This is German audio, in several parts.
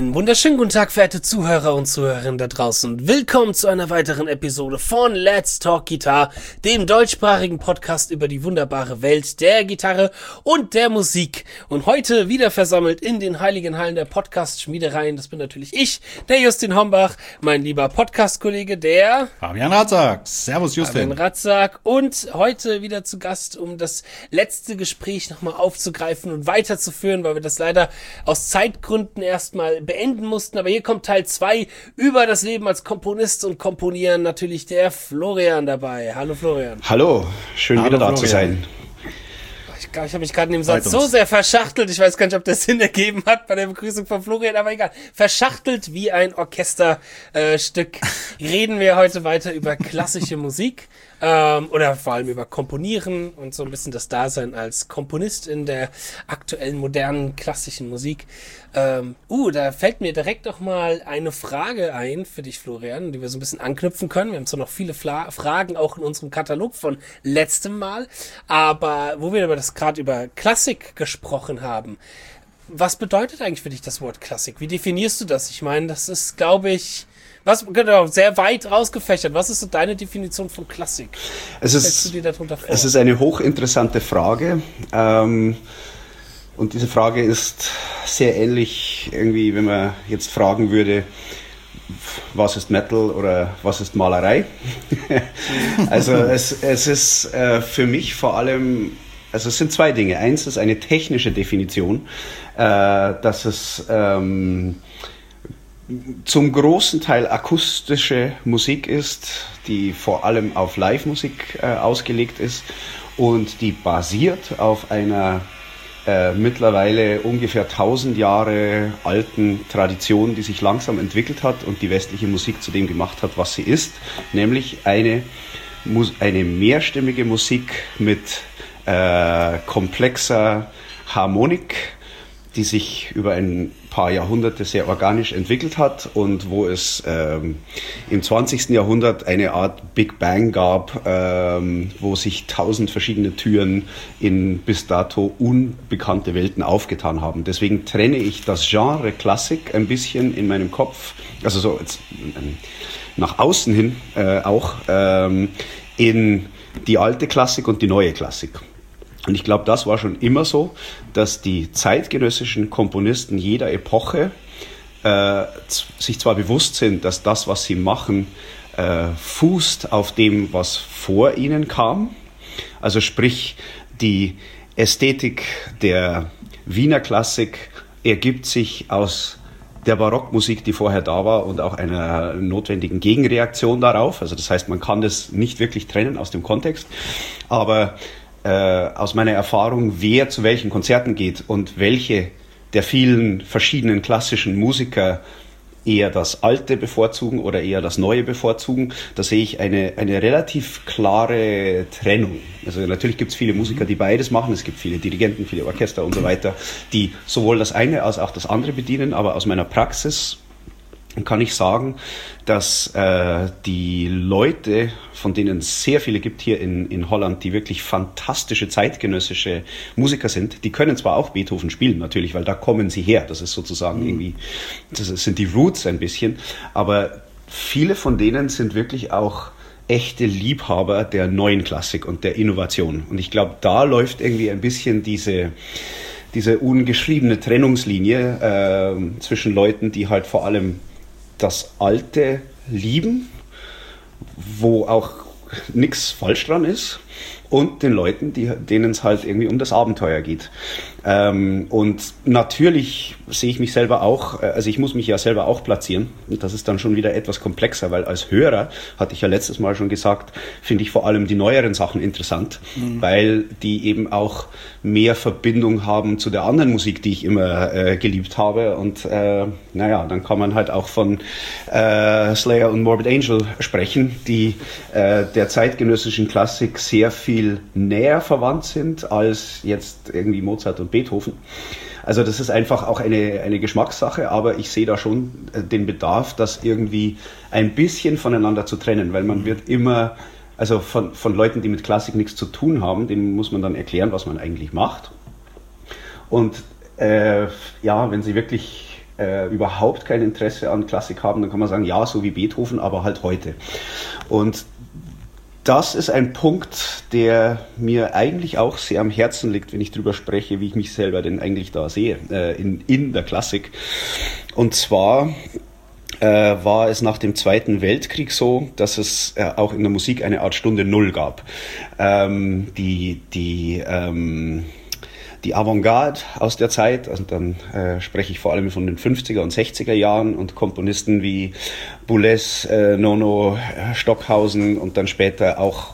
Einen wunderschönen guten Tag, verehrte Zuhörer und Zuhörerinnen da draußen. Willkommen zu einer weiteren Episode von Let's Talk Guitar, dem deutschsprachigen Podcast über die wunderbare Welt der Gitarre und der Musik. Und heute wieder versammelt in den heiligen Hallen der Podcast-Schmiedereien. Das bin natürlich ich, der Justin Hombach, mein lieber Podcast-Kollege, der Fabian Ratzak. Servus, Justin. Fabian Ratzak. Und heute wieder zu Gast, um das letzte Gespräch nochmal aufzugreifen und weiterzuführen, weil wir das leider aus Zeitgründen erstmal beenden mussten. Aber hier kommt Teil 2 über das Leben als Komponist und Komponieren. Natürlich der Florian dabei. Hallo Florian. Hallo, schön wieder da zu sein. Ich glaube, ich habe mich gerade in dem Satz so sehr verschachtelt. Ich weiß gar nicht, ob das Sinn ergeben hat bei der Begrüßung von Florian, aber egal. Verschachtelt wie ein Orchesterstück reden wir heute weiter über klassische Musik. Oder vor allem über Komponieren und so ein bisschen das Dasein als Komponist in der aktuellen modernen klassischen Musik. Da fällt mir direkt noch mal eine Frage ein für dich, Florian, die wir so ein bisschen anknüpfen können. Wir haben zwar noch viele Fragen auch in unserem Katalog von letztem Mal, aber wo wir gerade über Klassik gesprochen haben, was bedeutet eigentlich für dich das Wort Klassik? Wie definierst du das? Ich meine, das ist, glaube ich, sehr weit rausgefächert. Was ist so deine Definition von Klassik? Es ist eine hochinteressante Frage. Und diese Frage ist sehr ähnlich irgendwie, wenn man jetzt fragen würde, was ist Metal oder was ist Malerei? Also es ist für mich vor allem, also es sind zwei Dinge. Eins ist eine technische Definition, dass es zum großen Teil akustische Musik ist, die vor allem auf Live-Musik ausgelegt ist und die basiert auf einer mittlerweile ungefähr 1000 Jahre alten Tradition, die sich langsam entwickelt hat und die westliche Musik zu dem gemacht hat, was sie ist, nämlich eine mehrstimmige Musik mit komplexer Harmonik, die sich über ein paar Jahrhunderte sehr organisch entwickelt hat und wo es im 20. Jahrhundert eine Art Big Bang gab, wo sich 1000 verschiedene Türen in bis dato unbekannte Welten aufgetan haben. Deswegen trenne ich das Genre Klassik ein bisschen in meinem Kopf, also so jetzt, nach außen hin auch, in die alte Klassik und die neue Klassik. Und ich glaube, das war schon immer so, dass die zeitgenössischen Komponisten jeder Epoche sich zwar bewusst sind, dass das, was sie machen, fußt auf dem, was vor ihnen kam. Also sprich, die Ästhetik der Wiener Klassik ergibt sich aus der Barockmusik, die vorher da war und auch einer notwendigen Gegenreaktion darauf. Also das heißt, man kann das nicht wirklich trennen aus dem Kontext, aber aus meiner Erfahrung, wer zu welchen Konzerten geht und welche der vielen verschiedenen klassischen Musiker eher das Alte bevorzugen oder eher das Neue bevorzugen, da sehe ich eine relativ klare Trennung. Also natürlich gibt es viele Musiker, die beides machen, es gibt viele Dirigenten, viele Orchester und so weiter, die sowohl das eine als auch das andere bedienen, aber aus meiner Praxis kann ich sagen, dass die Leute, von denen es sehr viele gibt hier in Holland, die wirklich fantastische zeitgenössische Musiker sind, die können zwar auch Beethoven spielen natürlich, weil da kommen sie her, das ist sozusagen irgendwie, das sind die Roots ein bisschen, aber viele von denen sind wirklich auch echte Liebhaber der neuen Klassik und der Innovation. Und ich glaube, da läuft irgendwie ein bisschen diese ungeschriebene Trennungslinie zwischen Leuten, die halt vor allem das Alte lieben, wo auch nichts falsch dran ist, und den Leuten, denen es halt irgendwie um das Abenteuer geht. Und natürlich sehe ich mich selber auch, also ich muss mich ja selber auch platzieren, und das ist dann schon wieder etwas komplexer, weil als Hörer, hatte ich ja letztes Mal schon gesagt, finde ich vor allem die neueren Sachen interessant, weil die eben auch mehr Verbindung haben zu der anderen Musik, die ich immer geliebt habe, und dann kann man halt auch von Slayer und Morbid Angel sprechen, die der zeitgenössischen Klassik sehr viel näher verwandt sind als jetzt irgendwie Mozart und Beethoven. Also das ist einfach auch eine Geschmackssache, aber ich sehe da schon den Bedarf, das irgendwie ein bisschen voneinander zu trennen, weil man wird immer, also von Leuten, die mit Klassik nichts zu tun haben, denen muss man dann erklären, was man eigentlich macht. Und wenn sie wirklich überhaupt kein Interesse an Klassik haben, dann kann man sagen, ja, so wie Beethoven, aber halt heute. Und das ist ein Punkt, der mir eigentlich auch sehr am Herzen liegt, wenn ich drüber spreche, wie ich mich selber denn eigentlich da sehe, in der Klassik. Und zwar war es nach dem Zweiten Weltkrieg so, dass es auch in der Musik eine Art Stunde Null gab. Die Avantgarde aus der Zeit, also dann spreche ich vor allem von den 50er und 60er Jahren und Komponisten wie Boulez, Nono, Stockhausen und dann später auch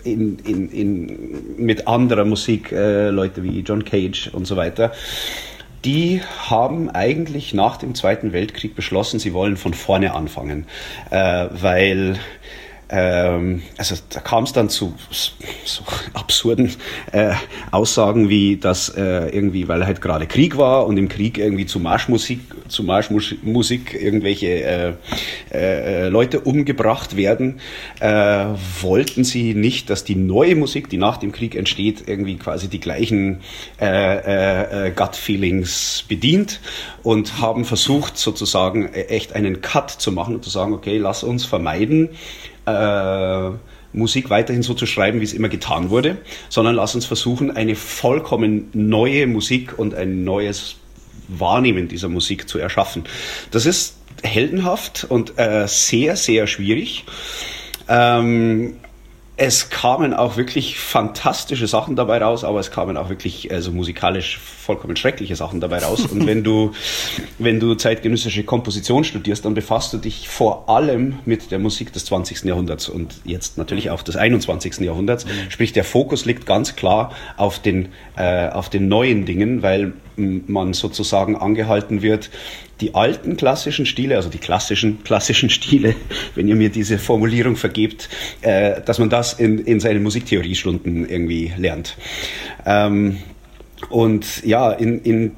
mit anderer Musik, Leute wie John Cage und so weiter, die haben eigentlich nach dem Zweiten Weltkrieg beschlossen, sie wollen von vorne anfangen, weil also da kam es dann zu so absurden Aussagen wie, dass irgendwie, weil halt gerade Krieg war und im Krieg irgendwie zu Marschmusik irgendwelche Leute umgebracht werden, wollten sie nicht, dass die neue Musik, die nach dem Krieg entsteht, irgendwie quasi die gleichen Gut-Feelings bedient und haben versucht sozusagen echt einen Cut zu machen und zu sagen, okay, lass uns vermeiden, Musik weiterhin so zu schreiben, wie es immer getan wurde, sondern lass uns versuchen, eine vollkommen neue Musik und ein neues Wahrnehmen dieser Musik zu erschaffen. Das ist heldenhaft und sehr, sehr schwierig. Es kamen auch wirklich fantastische Sachen dabei raus, aber es kamen auch wirklich also musikalisch vollkommen schreckliche Sachen dabei raus. Und wenn du zeitgenössische Komposition studierst, dann befasst du dich vor allem mit der Musik des 20. Jahrhunderts und jetzt natürlich auch des 21. Jahrhunderts. Sprich, der Fokus liegt ganz klar auf den neuen Dingen, weil man sozusagen angehalten wird, die alten klassischen Stile, also die klassischen Stile, wenn ihr mir diese Formulierung vergebt, dass man das in seinen Musiktheoriestunden irgendwie lernt. Und ja, in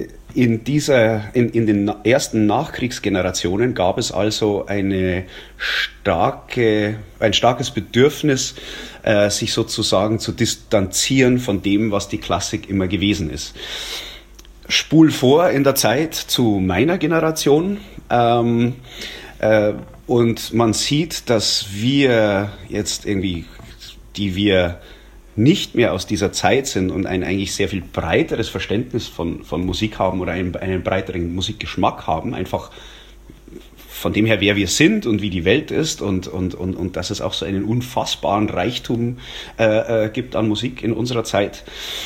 den ersten Nachkriegsgenerationen gab es also ein starkes Bedürfnis, sich sozusagen zu distanzieren von dem, was die Klassik immer gewesen ist. Spul vor in der Zeit zu meiner Generation und man sieht, dass wir jetzt irgendwie, die wir nicht mehr aus dieser Zeit sind und ein eigentlich sehr viel breiteres Verständnis von Musik haben oder einen breiteren Musikgeschmack haben, einfach von dem her, wer wir sind und wie die Welt ist und dass es auch so einen unfassbaren Reichtum gibt an Musik in unserer Zeit.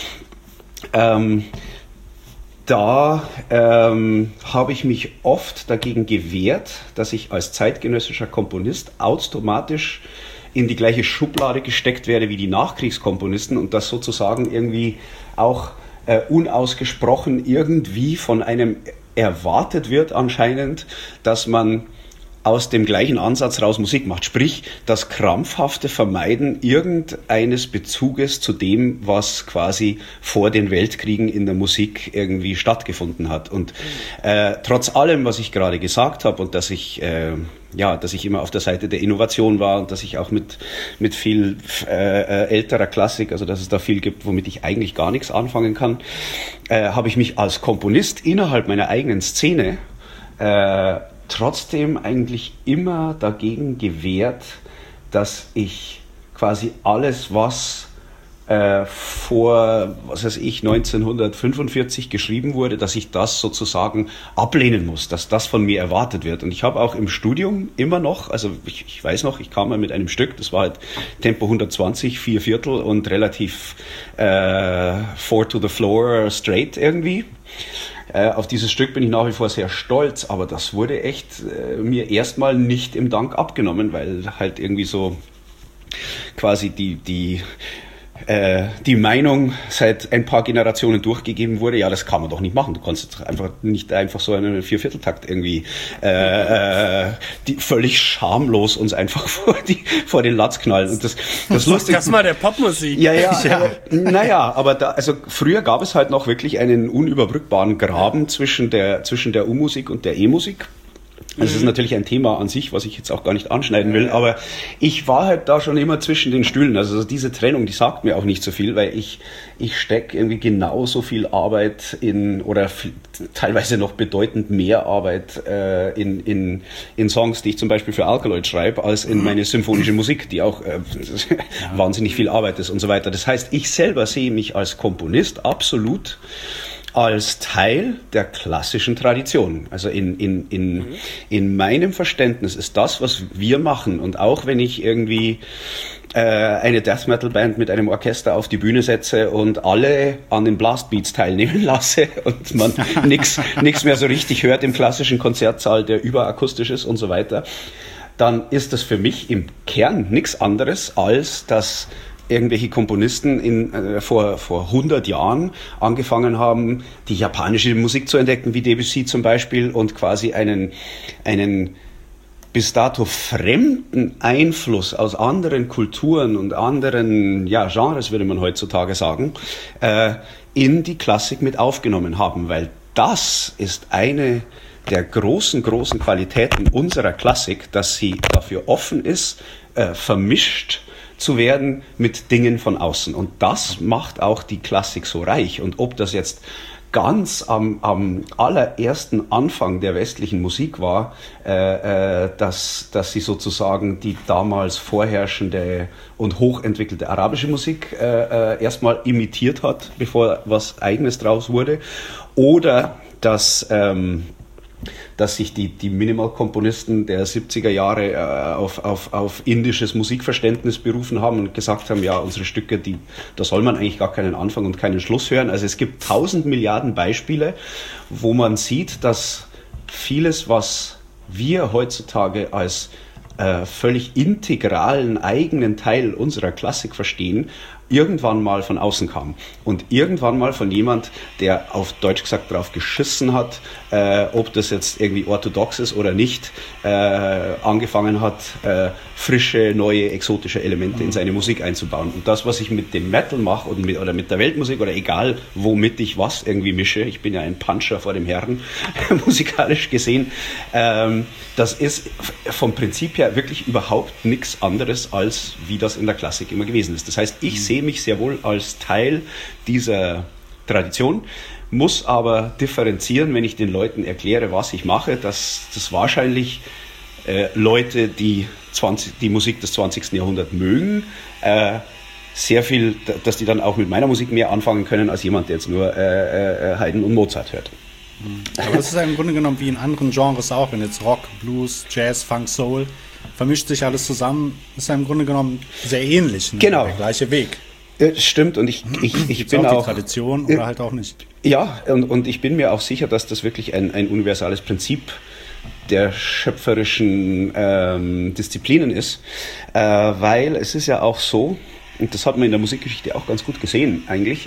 Da habe ich mich oft dagegen gewehrt, dass ich als zeitgenössischer Komponist automatisch in die gleiche Schublade gesteckt werde wie die Nachkriegskomponisten und das sozusagen irgendwie auch unausgesprochen irgendwie von einem erwartet wird anscheinend, dass man aus dem gleichen Ansatz raus Musik macht. Sprich, das krampfhafte Vermeiden irgendeines Bezuges zu dem, was quasi vor den Weltkriegen in der Musik irgendwie stattgefunden hat. Und trotz allem, was ich gerade gesagt habe und dass ich immer auf der Seite der Innovation war und dass ich auch mit viel älterer Klassik, also dass es da viel gibt, womit ich eigentlich gar nichts anfangen kann, habe ich mich als Komponist innerhalb meiner eigenen Szene trotzdem eigentlich immer dagegen gewehrt, dass ich quasi alles, was vor, 1945 geschrieben wurde, dass ich das sozusagen ablehnen muss, dass das von mir erwartet wird. Und ich habe auch im Studium immer noch, also ich weiß noch, ich kam mal mit einem Stück, das war halt Tempo 120, 4/4 und relativ 4 to the floor straight irgendwie. Auf dieses Stück bin ich nach wie vor sehr stolz, aber das wurde echt mir erstmal nicht im Dank abgenommen, weil halt irgendwie so quasi die Meinung seit ein paar Generationen durchgegeben wurde, ja, das kann man doch nicht machen. Du kannst nicht einfach so einen 4/4-Takt irgendwie die völlig schamlos uns einfach vor den Latz knallen. Und das lustig. Das mal der Popmusik. Ja. Naja, aber also früher gab es halt noch wirklich einen unüberbrückbaren Graben zwischen der U-Musik und der E-Musik. Das ist natürlich ein Thema an sich, was ich jetzt auch gar nicht anschneiden will, aber ich war halt da schon immer zwischen den Stühlen. Also diese Trennung, die sagt mir auch nicht so viel, weil ich stecke irgendwie genauso viel Arbeit teilweise noch bedeutend mehr Arbeit in Songs, die ich zum Beispiel für Alkaloid schreibe, als in meine symphonische Musik, die auch wahnsinnig viel Arbeit ist und so weiter. Das heißt, ich selber sehe mich als Komponist absolut als Teil der klassischen Tradition. Also in meinem Verständnis ist das, was wir machen, und auch wenn ich irgendwie eine Death Metal Band mit einem Orchester auf die Bühne setze und alle an den Blastbeats teilnehmen lasse und man nichts mehr so richtig hört im klassischen Konzertsaal, der überakustisch ist und so weiter, dann ist das für mich im Kern nichts anderes, als dass irgendwelche Komponisten vor 100 Jahren angefangen haben, die japanische Musik zu entdecken, wie Debussy zum Beispiel, und quasi einen bis dato fremden Einfluss aus anderen Kulturen und anderen Genres, würde man heutzutage sagen, in die Klassik mit aufgenommen haben, weil das ist eine der großen Qualitäten unserer Klassik, dass sie dafür offen ist, vermischt zu werden mit Dingen von außen. Und das macht auch die Klassik so reich. Und ob das jetzt ganz am allerersten Anfang der westlichen Musik war, dass sie sozusagen die damals vorherrschende und hochentwickelte arabische Musik erstmal imitiert hat, bevor was Eigenes draus wurde, oder dass sich die Minimal-Komponisten der 70er Jahre auf indisches Musikverständnis berufen haben und gesagt haben, ja, unsere Stücke, da soll man eigentlich gar keinen Anfang und keinen Schluss hören. Also es gibt 1000 Milliarden Beispiele, wo man sieht, dass vieles, was wir heutzutage als völlig integralen eigenen Teil unserer Klassik verstehen, irgendwann mal von außen kam und irgendwann mal von jemand, der auf Deutsch gesagt drauf geschissen hat, ob das jetzt irgendwie orthodox ist oder nicht, angefangen hat, frische, neue, exotische Elemente in seine Musik einzubauen. Und das, was ich mit dem Metal mache oder mit der Weltmusik oder egal, womit ich was irgendwie mische, ich bin ja ein Puncher vor dem Herrn, musikalisch gesehen, das ist vom Prinzip her wirklich überhaupt nichts anderes, als wie das in der Klassik immer gewesen ist. Das heißt, ich sehe mich sehr wohl als Teil dieser Tradition, muss aber differenzieren, wenn ich den Leuten erkläre, was ich mache, dass das wahrscheinlich Leute, die die Musik des 20. Jahrhunderts mögen, sehr viel, dass die dann auch mit meiner Musik mehr anfangen können, als jemand, der jetzt nur Haydn und Mozart hört. Aber das ist ja im Grunde genommen wie in anderen Genres auch, wenn jetzt Rock, Blues, Jazz, Funk, Soul, vermischt sich alles zusammen, ist ja im Grunde genommen sehr ähnlich, ne? Genau. Der gleiche Weg. Stimmt, und ich bin auch die Tradition oder halt auch nicht. Ja, und ich bin mir auch sicher, dass das wirklich ein universales Prinzip der schöpferischen Disziplinen ist, weil es ist ja auch so, und das hat man in der Musikgeschichte auch ganz gut gesehen eigentlich,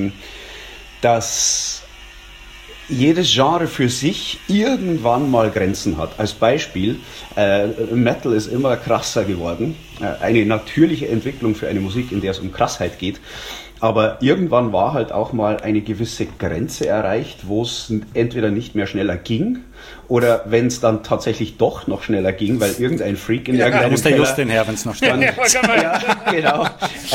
dass jedes Genre für sich irgendwann mal Grenzen hat. Als Beispiel, Metal ist immer krasser geworden. Eine natürliche Entwicklung für eine Musik, in der es um Krassheit geht. Aber irgendwann war halt auch mal eine gewisse Grenze erreicht, wo es entweder nicht mehr schneller ging oder wenn es dann tatsächlich doch noch schneller ging, weil irgendein Freak in irgendeinem Da muss der Just den her, wenn es noch schneller geht. Ja, genau.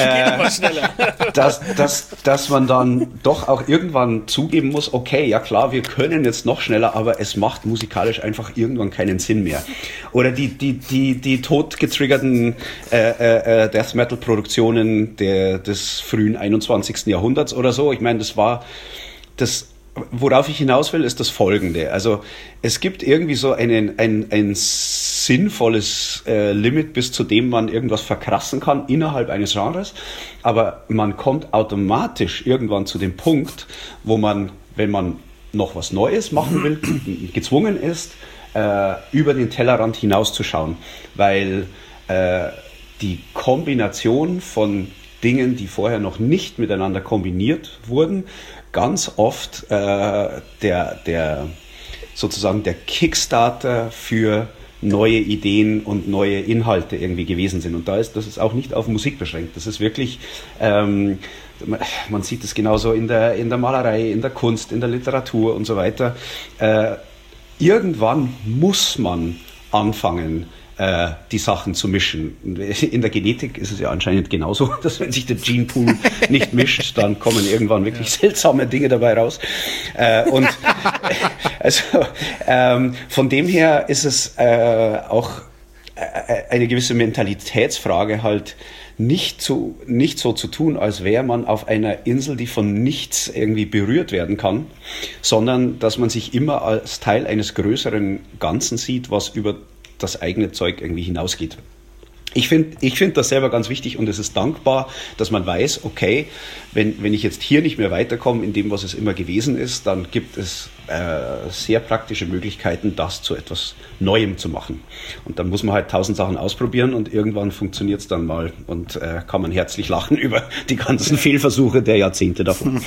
Dass man dann doch auch irgendwann zugeben muss, okay, ja klar, wir können jetzt noch schneller, aber es macht musikalisch einfach irgendwann keinen Sinn mehr. Oder die totgetriggerten Death Metal Produktionen des frühen 21. Jahrhunderts oder so. Ich meine, worauf ich hinaus will, ist das Folgende. Also es gibt irgendwie so ein sinnvolles Limit, bis zu dem man irgendwas verkrassen kann innerhalb eines Genres, aber man kommt automatisch irgendwann zu dem Punkt, wo man, wenn man noch was Neues machen will, gezwungen ist, über den Tellerrand hinauszuschauen, weil die Kombination von Dingen, die vorher noch nicht miteinander kombiniert wurden, ganz oft sozusagen der Kickstarter für neue Ideen und neue Inhalte irgendwie gewesen sind. Und das ist auch nicht auf Musik beschränkt. Das ist wirklich, man sieht es genauso in der Malerei, in der Kunst, in der Literatur und so weiter. irgendwann muss man anfangen, die Sachen zu mischen. In der Genetik ist es ja anscheinend genauso, dass wenn sich der Genepool nicht mischt, dann kommen irgendwann wirklich seltsame Dinge dabei raus. Und also von dem her ist es auch eine gewisse Mentalitätsfrage, halt nicht so zu tun, als wäre man auf einer Insel, die von nichts irgendwie berührt werden kann, sondern dass man sich immer als Teil eines größeren Ganzen sieht, was über das eigene Zeug irgendwie hinausgeht. Ich finde das selber ganz wichtig und es ist dankbar, dass man weiß, okay, wenn ich jetzt hier nicht mehr weiterkomme in dem, was es immer gewesen ist, dann gibt es sehr praktische Möglichkeiten, das zu etwas Neuem zu machen. Und dann muss man halt 1000 Sachen ausprobieren und irgendwann funktioniert es dann mal und kann man herzlich lachen über die ganzen Fehlversuche der Jahrzehnte davon.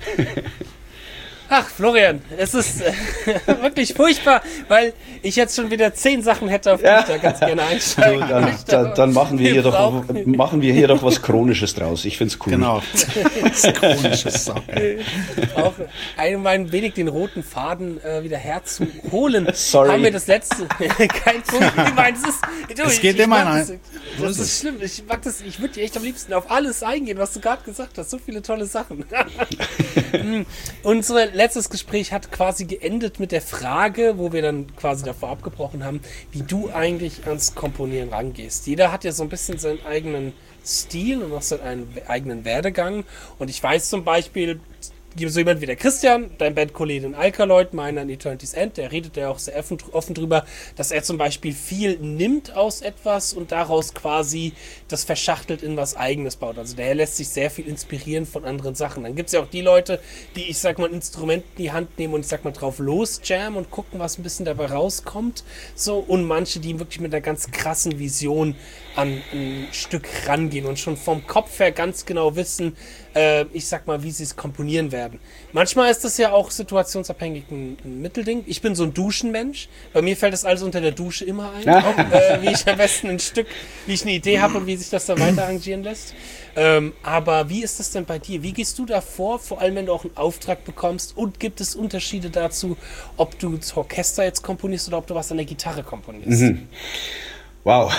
Ach, Florian, es ist wirklich furchtbar, weil ich jetzt schon wieder 10 Sachen hätte, auf die ich da ganz gerne einsteigen möchte. Dann machen wir hier doch was Chronisches draus. Ich find's cool. Genau. Was Chronisches. Auch ein wenig den roten Faden wieder herzuholen. Sorry. Haben wir das letzte... Kein Punkt. Ich meine, es geht immer ein. Das ist schlimm. Ich würde dir echt am liebsten auf alles eingehen, was du gerade gesagt hast. So viele tolle Sachen. Unsere letztes Gespräch hat quasi geendet mit der Frage, wo wir dann quasi davor abgebrochen haben, wie du eigentlich ans Komponieren rangehst. Jeder hat ja so ein bisschen seinen eigenen Stil und auch seinen eigenen Werdegang. Und ich weiß zum Beispiel, so jemand wie der Christian, dein Bandkollege in Alkaloid, meiner in Eternity's End, der redet ja auch sehr offen drüber, dass er zum Beispiel viel nimmt aus etwas und daraus quasi das verschachtelt in was Eigenes baut. Also der lässt sich sehr viel inspirieren von anderen Sachen. Dann gibt es ja auch die Leute, die, ich sag mal, ein Instrument in die Hand nehmen und ich sag mal drauf losjammen und gucken, was ein bisschen dabei rauskommt. So, und manche, die wirklich mit einer ganz krassen Vision an ein Stück rangehen und schon vom Kopf her ganz genau wissen, ich sag mal, wie sie es komponieren werden. Manchmal ist das ja auch situationsabhängig ein Mittelding. Ich bin so ein Duschenmensch. Bei mir fällt das alles unter der Dusche immer ein. Auch, wie ich am besten ein Stück, wie ich eine Idee habe und wie sich das dann weiter arrangieren lässt. Aber wie ist das denn bei dir? Wie gehst du da vor, vor allem wenn du auch einen Auftrag bekommst? Und gibt es Unterschiede dazu, ob du das Orchester jetzt komponierst oder ob du was an der Gitarre komponierst? Mhm. Wow.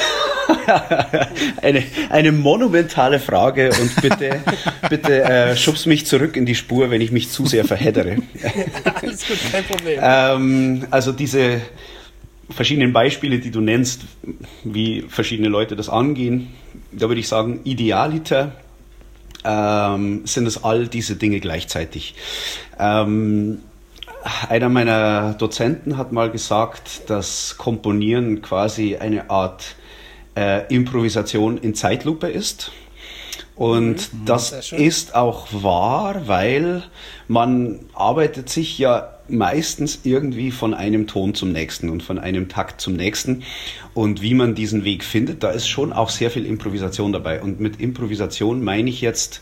eine monumentale Frage und bitte schubst mich zurück in die Spur, wenn ich mich zu sehr verheddere. Alles gut, kein Problem. Also diese verschiedenen Beispiele, die du nennst, wie verschiedene Leute das angehen, da würde ich sagen, idealiter sind es all diese Dinge gleichzeitig. Einer meiner Dozenten hat mal gesagt, dass Komponieren quasi eine Art Improvisation in Zeitlupe ist. Und das ist auch wahr, weil man arbeitet sich ja meistens irgendwie von einem Ton zum nächsten und von einem Takt zum nächsten. Und wie man diesen Weg findet, da ist schon auch sehr viel Improvisation dabei. Und mit Improvisation meine ich jetzt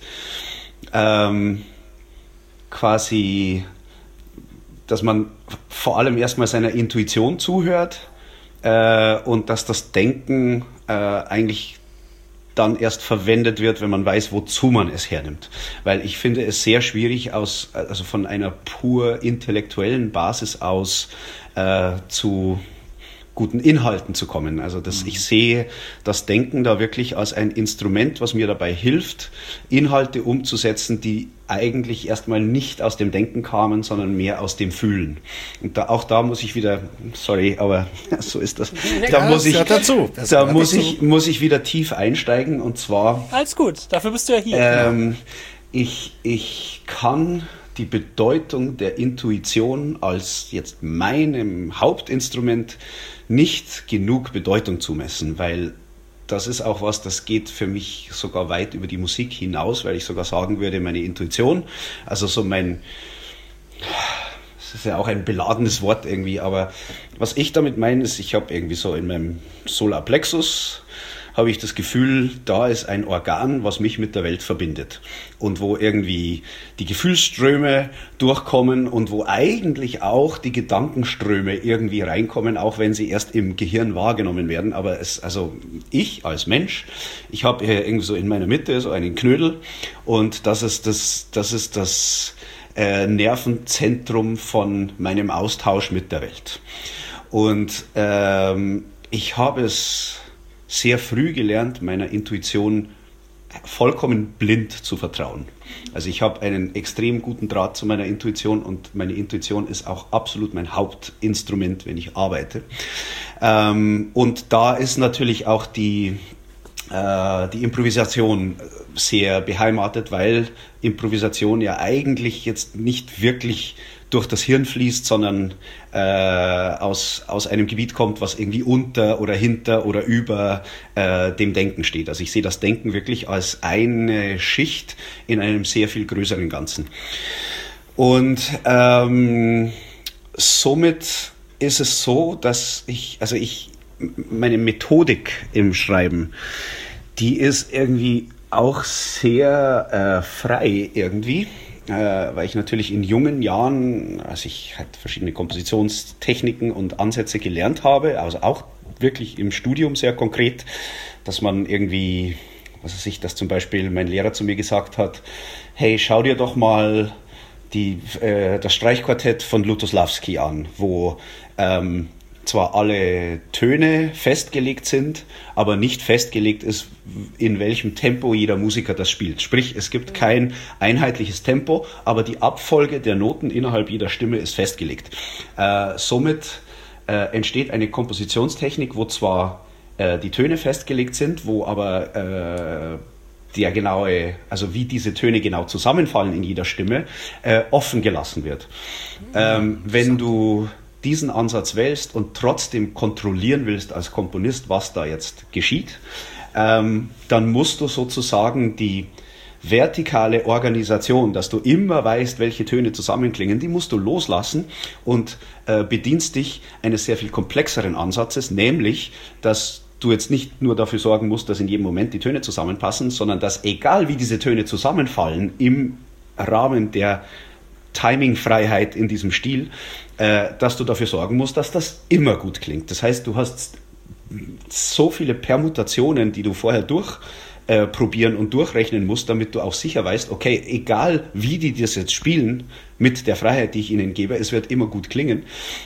quasi, dass man vor allem erstmal seiner Intuition zuhört und dass das Denken eigentlich dann erst verwendet wird, wenn man weiß, wozu man es hernimmt. Weil ich finde es sehr schwierig, also von einer pur intellektuellen Basis aus zu guten Inhalten zu kommen. Also ich sehe das Denken da wirklich als ein Instrument, was mir dabei hilft, Inhalte umzusetzen, die eigentlich erstmal nicht aus dem Denken kamen, sondern mehr aus dem Fühlen. Und auch da muss ich wieder, sorry, aber so ist das. Da muss ich wieder tief einsteigen und zwar. Alles gut, dafür bist du ja hier. Ich kann die Bedeutung der Intuition als jetzt meinem Hauptinstrument nicht genug Bedeutung zumessen, weil das ist auch was, das geht für mich sogar weit über die Musik hinaus, weil ich sogar sagen würde, meine Intuition, also so das ist ja auch ein beladenes Wort irgendwie, aber was ich damit meine, ist, ich habe irgendwie so in meinem Solarplexus habe ich das Gefühl, da ist ein Organ, was mich mit der Welt verbindet und wo irgendwie die Gefühlsströme durchkommen und wo eigentlich auch die Gedankenströme irgendwie reinkommen, auch wenn sie erst im Gehirn wahrgenommen werden. Aber also ich als Mensch, ich habe irgendwie so in meiner Mitte so einen Knödel und das ist das Nervenzentrum von meinem Austausch mit der Welt. Und ich habe es sehr früh gelernt, meiner Intuition vollkommen blind zu vertrauen. Also ich habe einen extrem guten Draht zu meiner Intuition und meine Intuition ist auch absolut mein Hauptinstrument, wenn ich arbeite. Und da ist natürlich auch die Improvisation sehr beheimatet, weil Improvisation ja eigentlich jetzt nicht wirklich durch das Hirn fließt, sondern aus einem Gebiet kommt, was irgendwie unter oder hinter oder über dem Denken steht. Also ich sehe das Denken wirklich als eine Schicht in einem sehr viel größeren Ganzen. Und somit ist es so, dass meine Methodik im Schreiben, die ist irgendwie auch sehr frei irgendwie. Weil ich natürlich in jungen Jahren, als ich halt verschiedene Kompositionstechniken und Ansätze gelernt habe, also auch wirklich im Studium sehr konkret, dass man irgendwie, dass zum Beispiel mein Lehrer zu mir gesagt hat, hey, schau dir doch mal das Streichquartett von Lutoslawski an, wo zwar alle Töne festgelegt sind, aber nicht festgelegt ist, in welchem Tempo jeder Musiker das spielt. Sprich, es gibt kein einheitliches Tempo, aber die Abfolge der Noten innerhalb jeder Stimme ist festgelegt. Somit entsteht eine Kompositionstechnik, wo zwar die Töne festgelegt sind, wo aber wie diese Töne genau zusammenfallen in jeder Stimme, offen gelassen wird. Wenn du diesen Ansatz wählst und trotzdem kontrollieren willst als Komponist, was da jetzt geschieht, dann musst du sozusagen die vertikale Organisation, dass du immer weißt, welche Töne zusammenklingen, die musst du loslassen und bedienst dich eines sehr viel komplexeren Ansatzes, nämlich, dass du jetzt nicht nur dafür sorgen musst, dass in jedem Moment die Töne zusammenpassen, sondern dass egal wie diese Töne zusammenfallen im Rahmen der Timingfreiheit in diesem Stil, dass du dafür sorgen musst, dass das immer gut klingt. Das heißt, du hast so viele Permutationen, die du vorher durchprobieren und durchrechnen musst, damit du auch sicher weißt, okay, egal wie die das jetzt spielen, mit der Freiheit, die ich ihnen gebe, es wird immer gut klingen.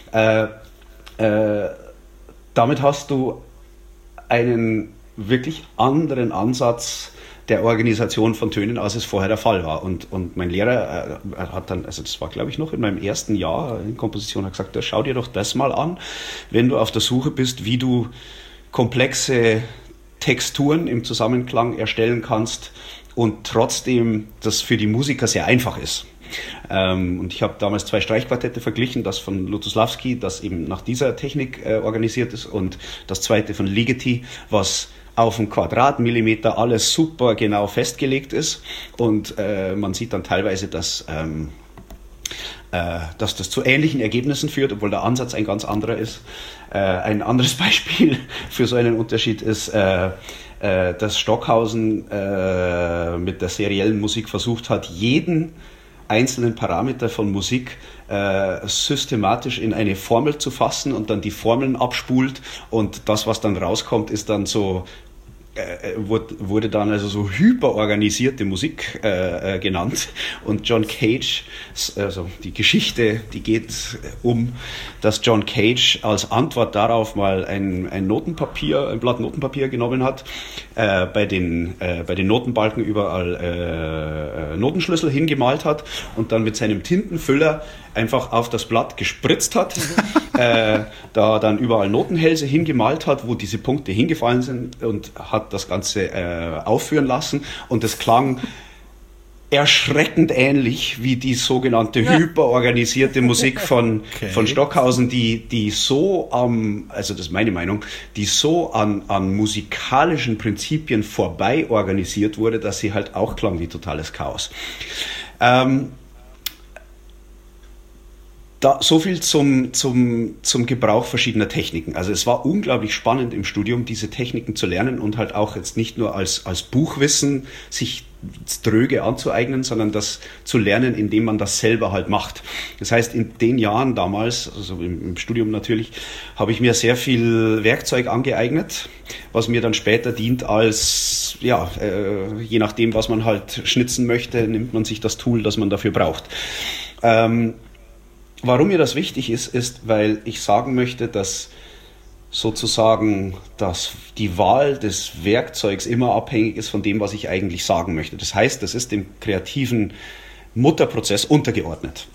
Damit hast du einen wirklich anderen Ansatz der Organisation von Tönen, als es vorher der Fall war. Und mein Lehrer hat dann, also das war glaube ich noch in meinem ersten Jahr in Komposition, hat gesagt, schau dir doch das mal an, wenn du auf der Suche bist, wie du komplexe Texturen im Zusammenklang erstellen kannst und trotzdem das für die Musiker sehr einfach ist. Und ich habe damals 2 Streichquartette verglichen, das von Lutoslawski, das eben nach dieser Technik organisiert ist, und das zweite von Ligeti, was auf einen Quadratmillimeter alles super genau festgelegt ist, und man sieht dann teilweise, dass das zu ähnlichen Ergebnissen führt, obwohl der Ansatz ein ganz anderer ist. Ein anderes Beispiel für so einen Unterschied ist, dass Stockhausen mit der seriellen Musik versucht hat, jeden einzelnen Parameter von Musik systematisch in eine Formel zu fassen und dann die Formeln abspult, und das, was dann rauskommt, ist dann so wurde dann also so hyperorganisierte Musik genannt. Und John Cage, also die Geschichte, die geht dass John Cage als Antwort darauf mal ein Blatt Notenpapier genommen hat, bei den Notenbalken überall Notenschlüssel hingemalt hat und dann mit seinem Tintenfüller einfach auf das Blatt gespritzt hat, da dann überall Notenhälse hingemalt hat, wo diese Punkte hingefallen sind, und hat das Ganze aufführen lassen, und es klang erschreckend ähnlich wie die sogenannte hyperorganisierte Musik von Stockhausen, die so also das ist meine Meinung, die so an musikalischen Prinzipien vorbei organisiert wurde, dass sie halt auch klang wie totales Chaos. So viel zum Gebrauch verschiedener Techniken. Also es war unglaublich spannend im Studium, diese Techniken zu lernen und halt auch jetzt nicht nur als Buchwissen sich dröge anzueignen, sondern das zu lernen, indem man das selber halt macht. Das heißt, in den Jahren damals, also im Studium natürlich, habe ich mir sehr viel Werkzeug angeeignet, was mir dann später dient als, ja, je nachdem, was man halt schnitzen möchte, nimmt man sich das Tool, das man dafür braucht. Warum mir das wichtig ist, weil ich sagen möchte, dass sozusagen, dass die Wahl des Werkzeugs immer abhängig ist von dem, was ich eigentlich sagen möchte. Das heißt, das ist dem kreativen Mutterprozess untergeordnet.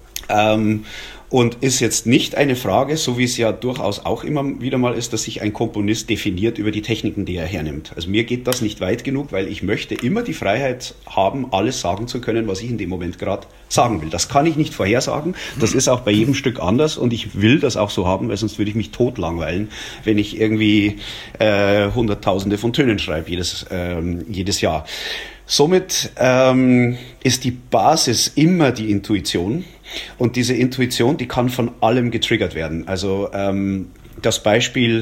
Und ist jetzt nicht eine Frage, so wie es ja durchaus auch immer wieder mal ist, dass sich ein Komponist definiert über die Techniken, die er hernimmt. Also mir geht das nicht weit genug, weil ich möchte immer die Freiheit haben, alles sagen zu können, was ich in dem Moment gerade sagen will. Das kann ich nicht vorhersagen. Das ist auch bei jedem Stück anders und ich will das auch so haben, weil sonst würde ich mich totlangweilen, wenn ich irgendwie Hunderttausende von Tönen schreibe jedes Jahr. Somit ist die Basis immer die Intuition und diese Intuition, die kann von allem getriggert werden. Also das Beispiel,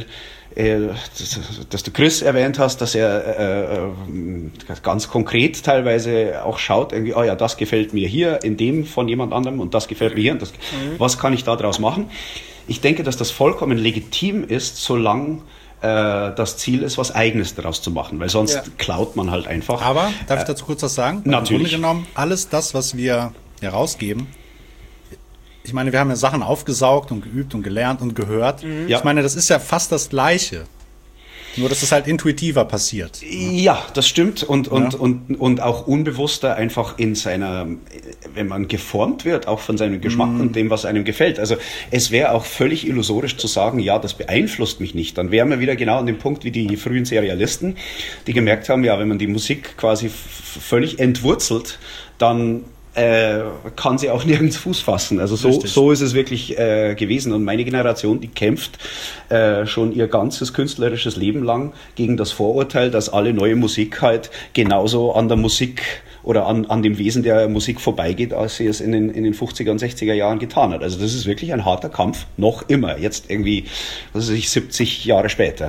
dass du Chris erwähnt hast, dass er ganz konkret teilweise auch schaut, irgendwie, oh ja, das gefällt mir hier in dem von jemand anderem und das gefällt mir hier. Und das, was kann ich da draus machen? Ich denke, dass das vollkommen legitim ist, solange das Ziel ist, was Eigenes daraus zu machen, weil sonst klaut man halt einfach. Aber, darf ich dazu kurz was sagen? Natürlich. Im Grunde genommen, alles das, was wir herausgeben, ich meine, wir haben ja Sachen aufgesaugt und geübt und gelernt und gehört. Ja. Ich meine, das ist ja fast das Gleiche. Nur, dass es halt intuitiver passiert. Ja, das stimmt und auch unbewusster einfach in seiner, wenn man geformt wird, auch von seinem Geschmack und dem, was einem gefällt. Also es wäre auch völlig illusorisch zu sagen, ja, das beeinflusst mich nicht. Dann wären wir wieder genau an dem Punkt wie die frühen Serialisten, die gemerkt haben, ja, wenn man die Musik quasi völlig entwurzelt, dann kann sie auch nirgends Fuß fassen. Also so ist es wirklich gewesen. Und meine Generation, die kämpft schon ihr ganzes künstlerisches Leben lang gegen das Vorurteil, dass alle neue Musik halt genauso an der Musik oder an dem Wesen der Musik vorbeigeht, als sie es in den 50er und 60er Jahren getan hat. Also das ist wirklich ein harter Kampf, noch immer. Jetzt irgendwie, 70 Jahre später.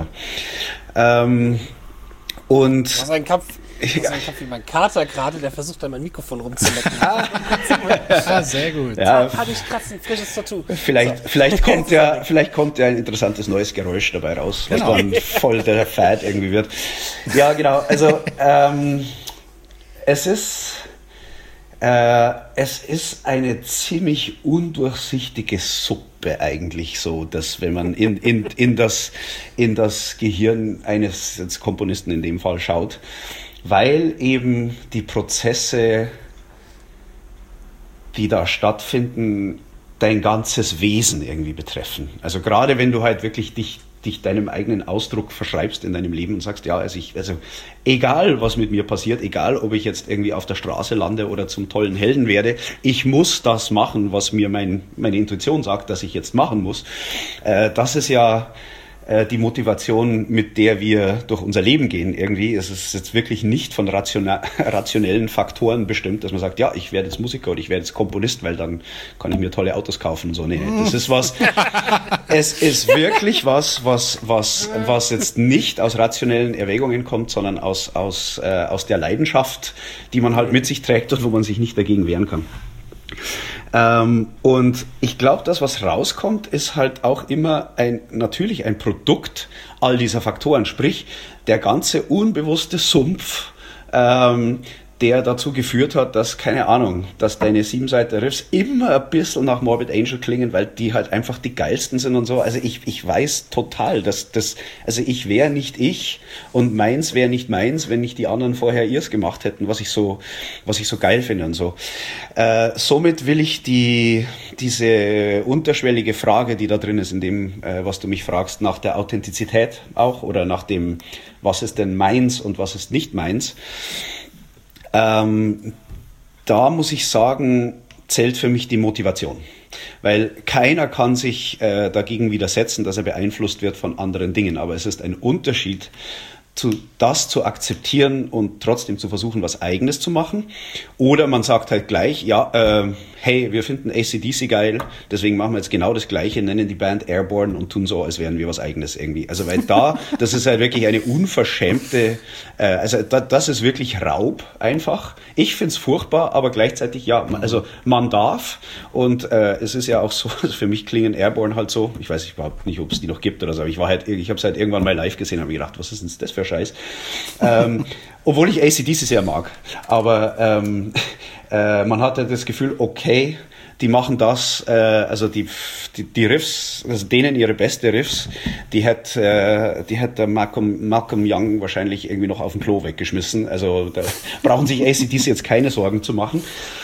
Und das ist ein Kampf. Das ist ein Kampf wie mein Kater gerade, der versucht, an mein Mikrofon rumzulecken. Sehr gut. Ja, Hatte ich kratzen, frisches Tattoo. Vielleicht kommt ja ein interessantes neues Geräusch dabei raus, was dann voll der Fad irgendwie wird. Ja, genau. Also es ist eine ziemlich undurchsichtige Suppe eigentlich so, dass wenn man in das Gehirn eines Komponisten in dem Fall schaut, weil eben die Prozesse, die da stattfinden, dein ganzes Wesen irgendwie betreffen. Also gerade wenn du halt wirklich dich deinem eigenen Ausdruck verschreibst in deinem Leben und sagst, ja, also egal was mit mir passiert, egal ob ich jetzt irgendwie auf der Straße lande oder zum tollen Helden werde, ich muss das machen, was mir meine Intuition sagt, dass ich jetzt machen muss. Das ist ja die Motivation, mit der wir durch unser Leben gehen irgendwie. Es ist jetzt wirklich nicht von rationellen Faktoren bestimmt, dass man sagt, ja, ich werde jetzt Musiker oder ich werde jetzt Komponist, weil dann kann ich mir tolle Autos kaufen. So, nee, das ist was, es ist wirklich was jetzt nicht aus rationellen Erwägungen kommt, sondern aus der Leidenschaft, die man halt mit sich trägt und wo man sich nicht dagegen wehren kann. Und ich glaube, das, was rauskommt, ist halt auch immer natürlich ein Produkt all dieser Faktoren. Sprich, der ganze unbewusste Sumpf, der dazu geführt hat, dass, keine Ahnung, dass deine 7-Seiter-Riffs immer ein bisschen nach Morbid Angel klingen, weil die halt einfach die geilsten sind und so. Also ich weiß total, also ich wäre nicht ich und meins wäre nicht meins, wenn nicht die anderen vorher ihrs gemacht hätten, was ich so geil finde und so. Somit will ich diese unterschwellige Frage, die da drin ist, in dem, was du mich fragst, nach der Authentizität auch oder nach dem, was ist denn meins und was ist nicht meins, da muss ich sagen, zählt für mich die Motivation. Weil keiner kann sich dagegen widersetzen, dass er beeinflusst wird von anderen Dingen. Aber es ist ein Unterschied das zu akzeptieren und trotzdem zu versuchen, was Eigenes zu machen. Oder man sagt halt gleich, ja, hey, wir finden AC/DC geil, deswegen machen wir jetzt genau das Gleiche, nennen die Band Airborne und tun so, als wären wir was Eigenes irgendwie. Also weil das ist halt wirklich eine unverschämte, das ist wirklich Raub einfach. Ich find's furchtbar, aber gleichzeitig, ja, also man darf und es ist ja auch so, also für mich klingen Airborne halt so, ich weiß überhaupt nicht, ob es die noch gibt oder so, aber ich habe es halt irgendwann mal live gesehen und habe mir gedacht, was ist denn das für Scheiß? Obwohl ich AC/DC sehr mag, aber man hatte das Gefühl, okay, die machen das, also die Riffs, also denen ihre beste Riffs, die hätte Malcolm Young wahrscheinlich irgendwie noch auf dem Klo weggeschmissen. Also da brauchen sich AC/DC jetzt keine Sorgen zu machen.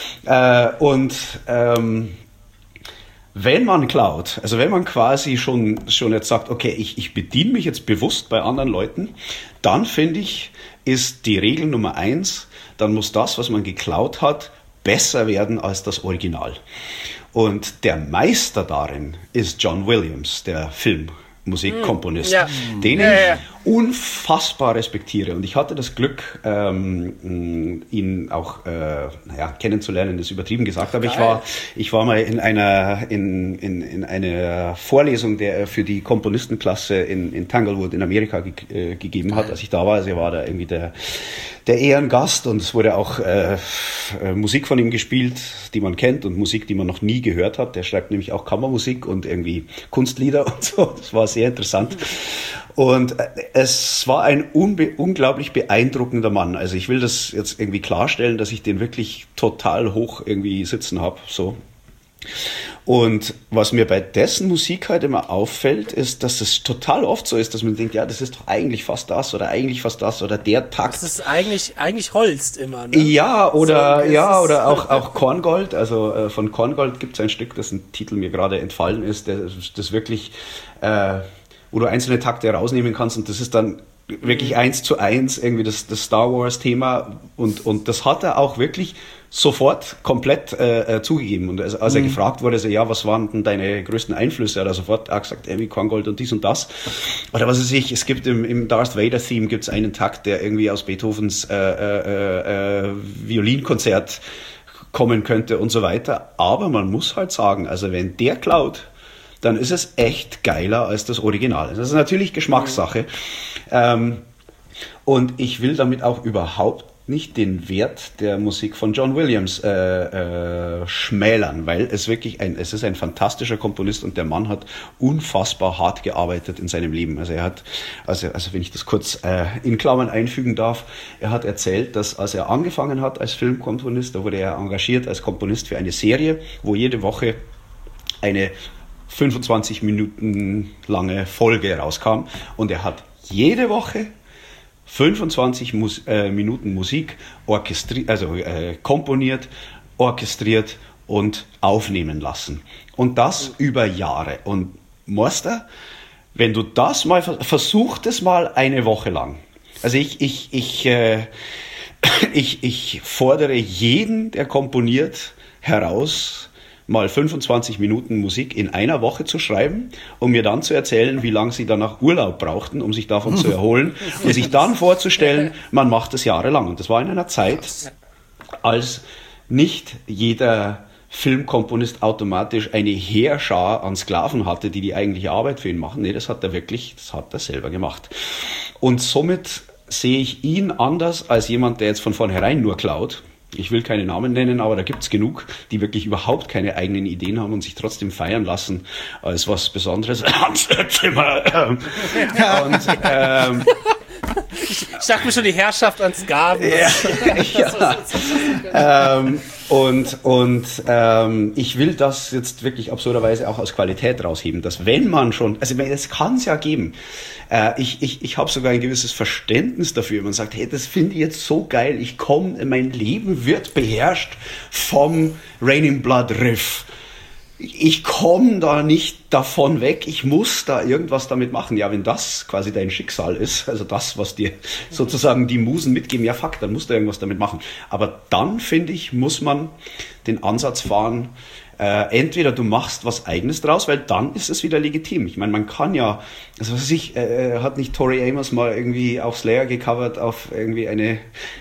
Wenn man klaut, also wenn man quasi schon jetzt sagt, okay, ich bediene mich jetzt bewusst bei anderen Leuten, dann finde ich, ist die Regel Nummer 1, dann muss das, was man geklaut hat, besser werden als das Original. Und der Meister darin ist John Williams, der Filmmusikkomponist, den ich unfassbar respektiere. Und ich hatte das Glück, ihn auch kennenzulernen, ist übertrieben gesagt, aber ich war mal in einer Vorlesung, der er für die Komponistenklasse in Tanglewood in Amerika gegeben hat, als ich da war. Also er war da irgendwie der Ehrengast und es wurde auch Musik von ihm gespielt, die man kennt und Musik, die man noch nie gehört hat. Der schreibt nämlich auch Kammermusik und irgendwie Kunstlieder und so. Das war sehr interessant. Und es war ein unglaublich beeindruckender Mann. Also ich will das jetzt irgendwie klarstellen, dass ich den wirklich total hoch irgendwie sitzen habe. So. Und was mir bei dessen Musik halt immer auffällt, ist, dass es total oft so ist, dass man denkt, ja, das ist doch eigentlich fast das oder der Takt. Das ist eigentlich Holst immer, ne? Ja, oder auch Korngold. Also von Korngold gibt es ein Stück, dessen Titel mir gerade entfallen ist, das wirklich, wo du einzelne Takte rausnehmen kannst und das ist dann wirklich 1:1 irgendwie das Star Wars Thema und das hat er auch wirklich sofort komplett zugegeben. Und als er gefragt wurde, so, ja, was waren denn deine größten Einflüsse, hat er sofort gesagt, wie Korngold und dies und das. Oder was weiß ich, es gibt im Darth Vader Theme gibt's einen Takt, der irgendwie aus Beethovens Violinkonzert kommen könnte und so weiter. Aber man muss halt sagen, also wenn der klaut, dann ist es echt geiler als das Original. Das ist natürlich Geschmackssache. Und ich will damit auch überhaupt nicht den Wert der Musik von John Williams schmälern, weil es wirklich es ist ein fantastischer Komponist und der Mann hat unfassbar hart gearbeitet in seinem Leben. Also wenn ich das kurz in Klammern einfügen darf, er hat erzählt, dass als er angefangen hat als Filmkomponist, da wurde er engagiert als Komponist für eine Serie, wo jede Woche eine 25 Minuten lange Folge rauskam und er hat jede Woche 25 Minuten Musik komponiert, orchestriert und aufnehmen lassen. Und das über Jahre. Und Meister, wenn du das mal versuch das mal eine Woche lang. Also ich fordere jeden, der komponiert, heraus, mal 25 Minuten Musik in einer Woche zu schreiben, um mir dann zu erzählen, wie lange sie danach Urlaub brauchten, um sich davon zu erholen und sich dann vorzustellen, man macht es jahrelang. Und das war in einer Zeit, als nicht jeder Filmkomponist automatisch eine Heerschar an Sklaven hatte, die die eigentliche Arbeit für ihn machen. Nee, das hat er selber gemacht. Und somit sehe ich ihn anders als jemand, der jetzt von vornherein nur klaut. Ich will keine Namen nennen, aber da gibt's genug, die wirklich überhaupt keine eigenen Ideen haben und sich trotzdem feiern lassen als was Besonderes. Ich dachte mir schon, die Herrschaft an Skaven. Ich will das jetzt wirklich absurderweise auch aus Qualität rausheben, dass wenn man schon, also es kann es ja geben, ich habe sogar ein gewisses Verständnis dafür, man sagt, hey, das finde ich jetzt so geil, mein Leben wird beherrscht vom Raining Blood Riff. Ich komme da nicht davon weg, ich muss da irgendwas damit machen. Ja, wenn das quasi dein Schicksal ist, also das, was dir sozusagen die Musen mitgeben, ja fuck, dann musst du irgendwas damit machen. Aber dann, finde ich, muss man den Ansatz fahren, entweder du machst was Eigenes draus, weil dann ist es wieder legitim. Ich meine, man kann ja, also was weiß ich, hat nicht Tori Amos mal irgendwie auf Slayer gecovert auf irgendwie eine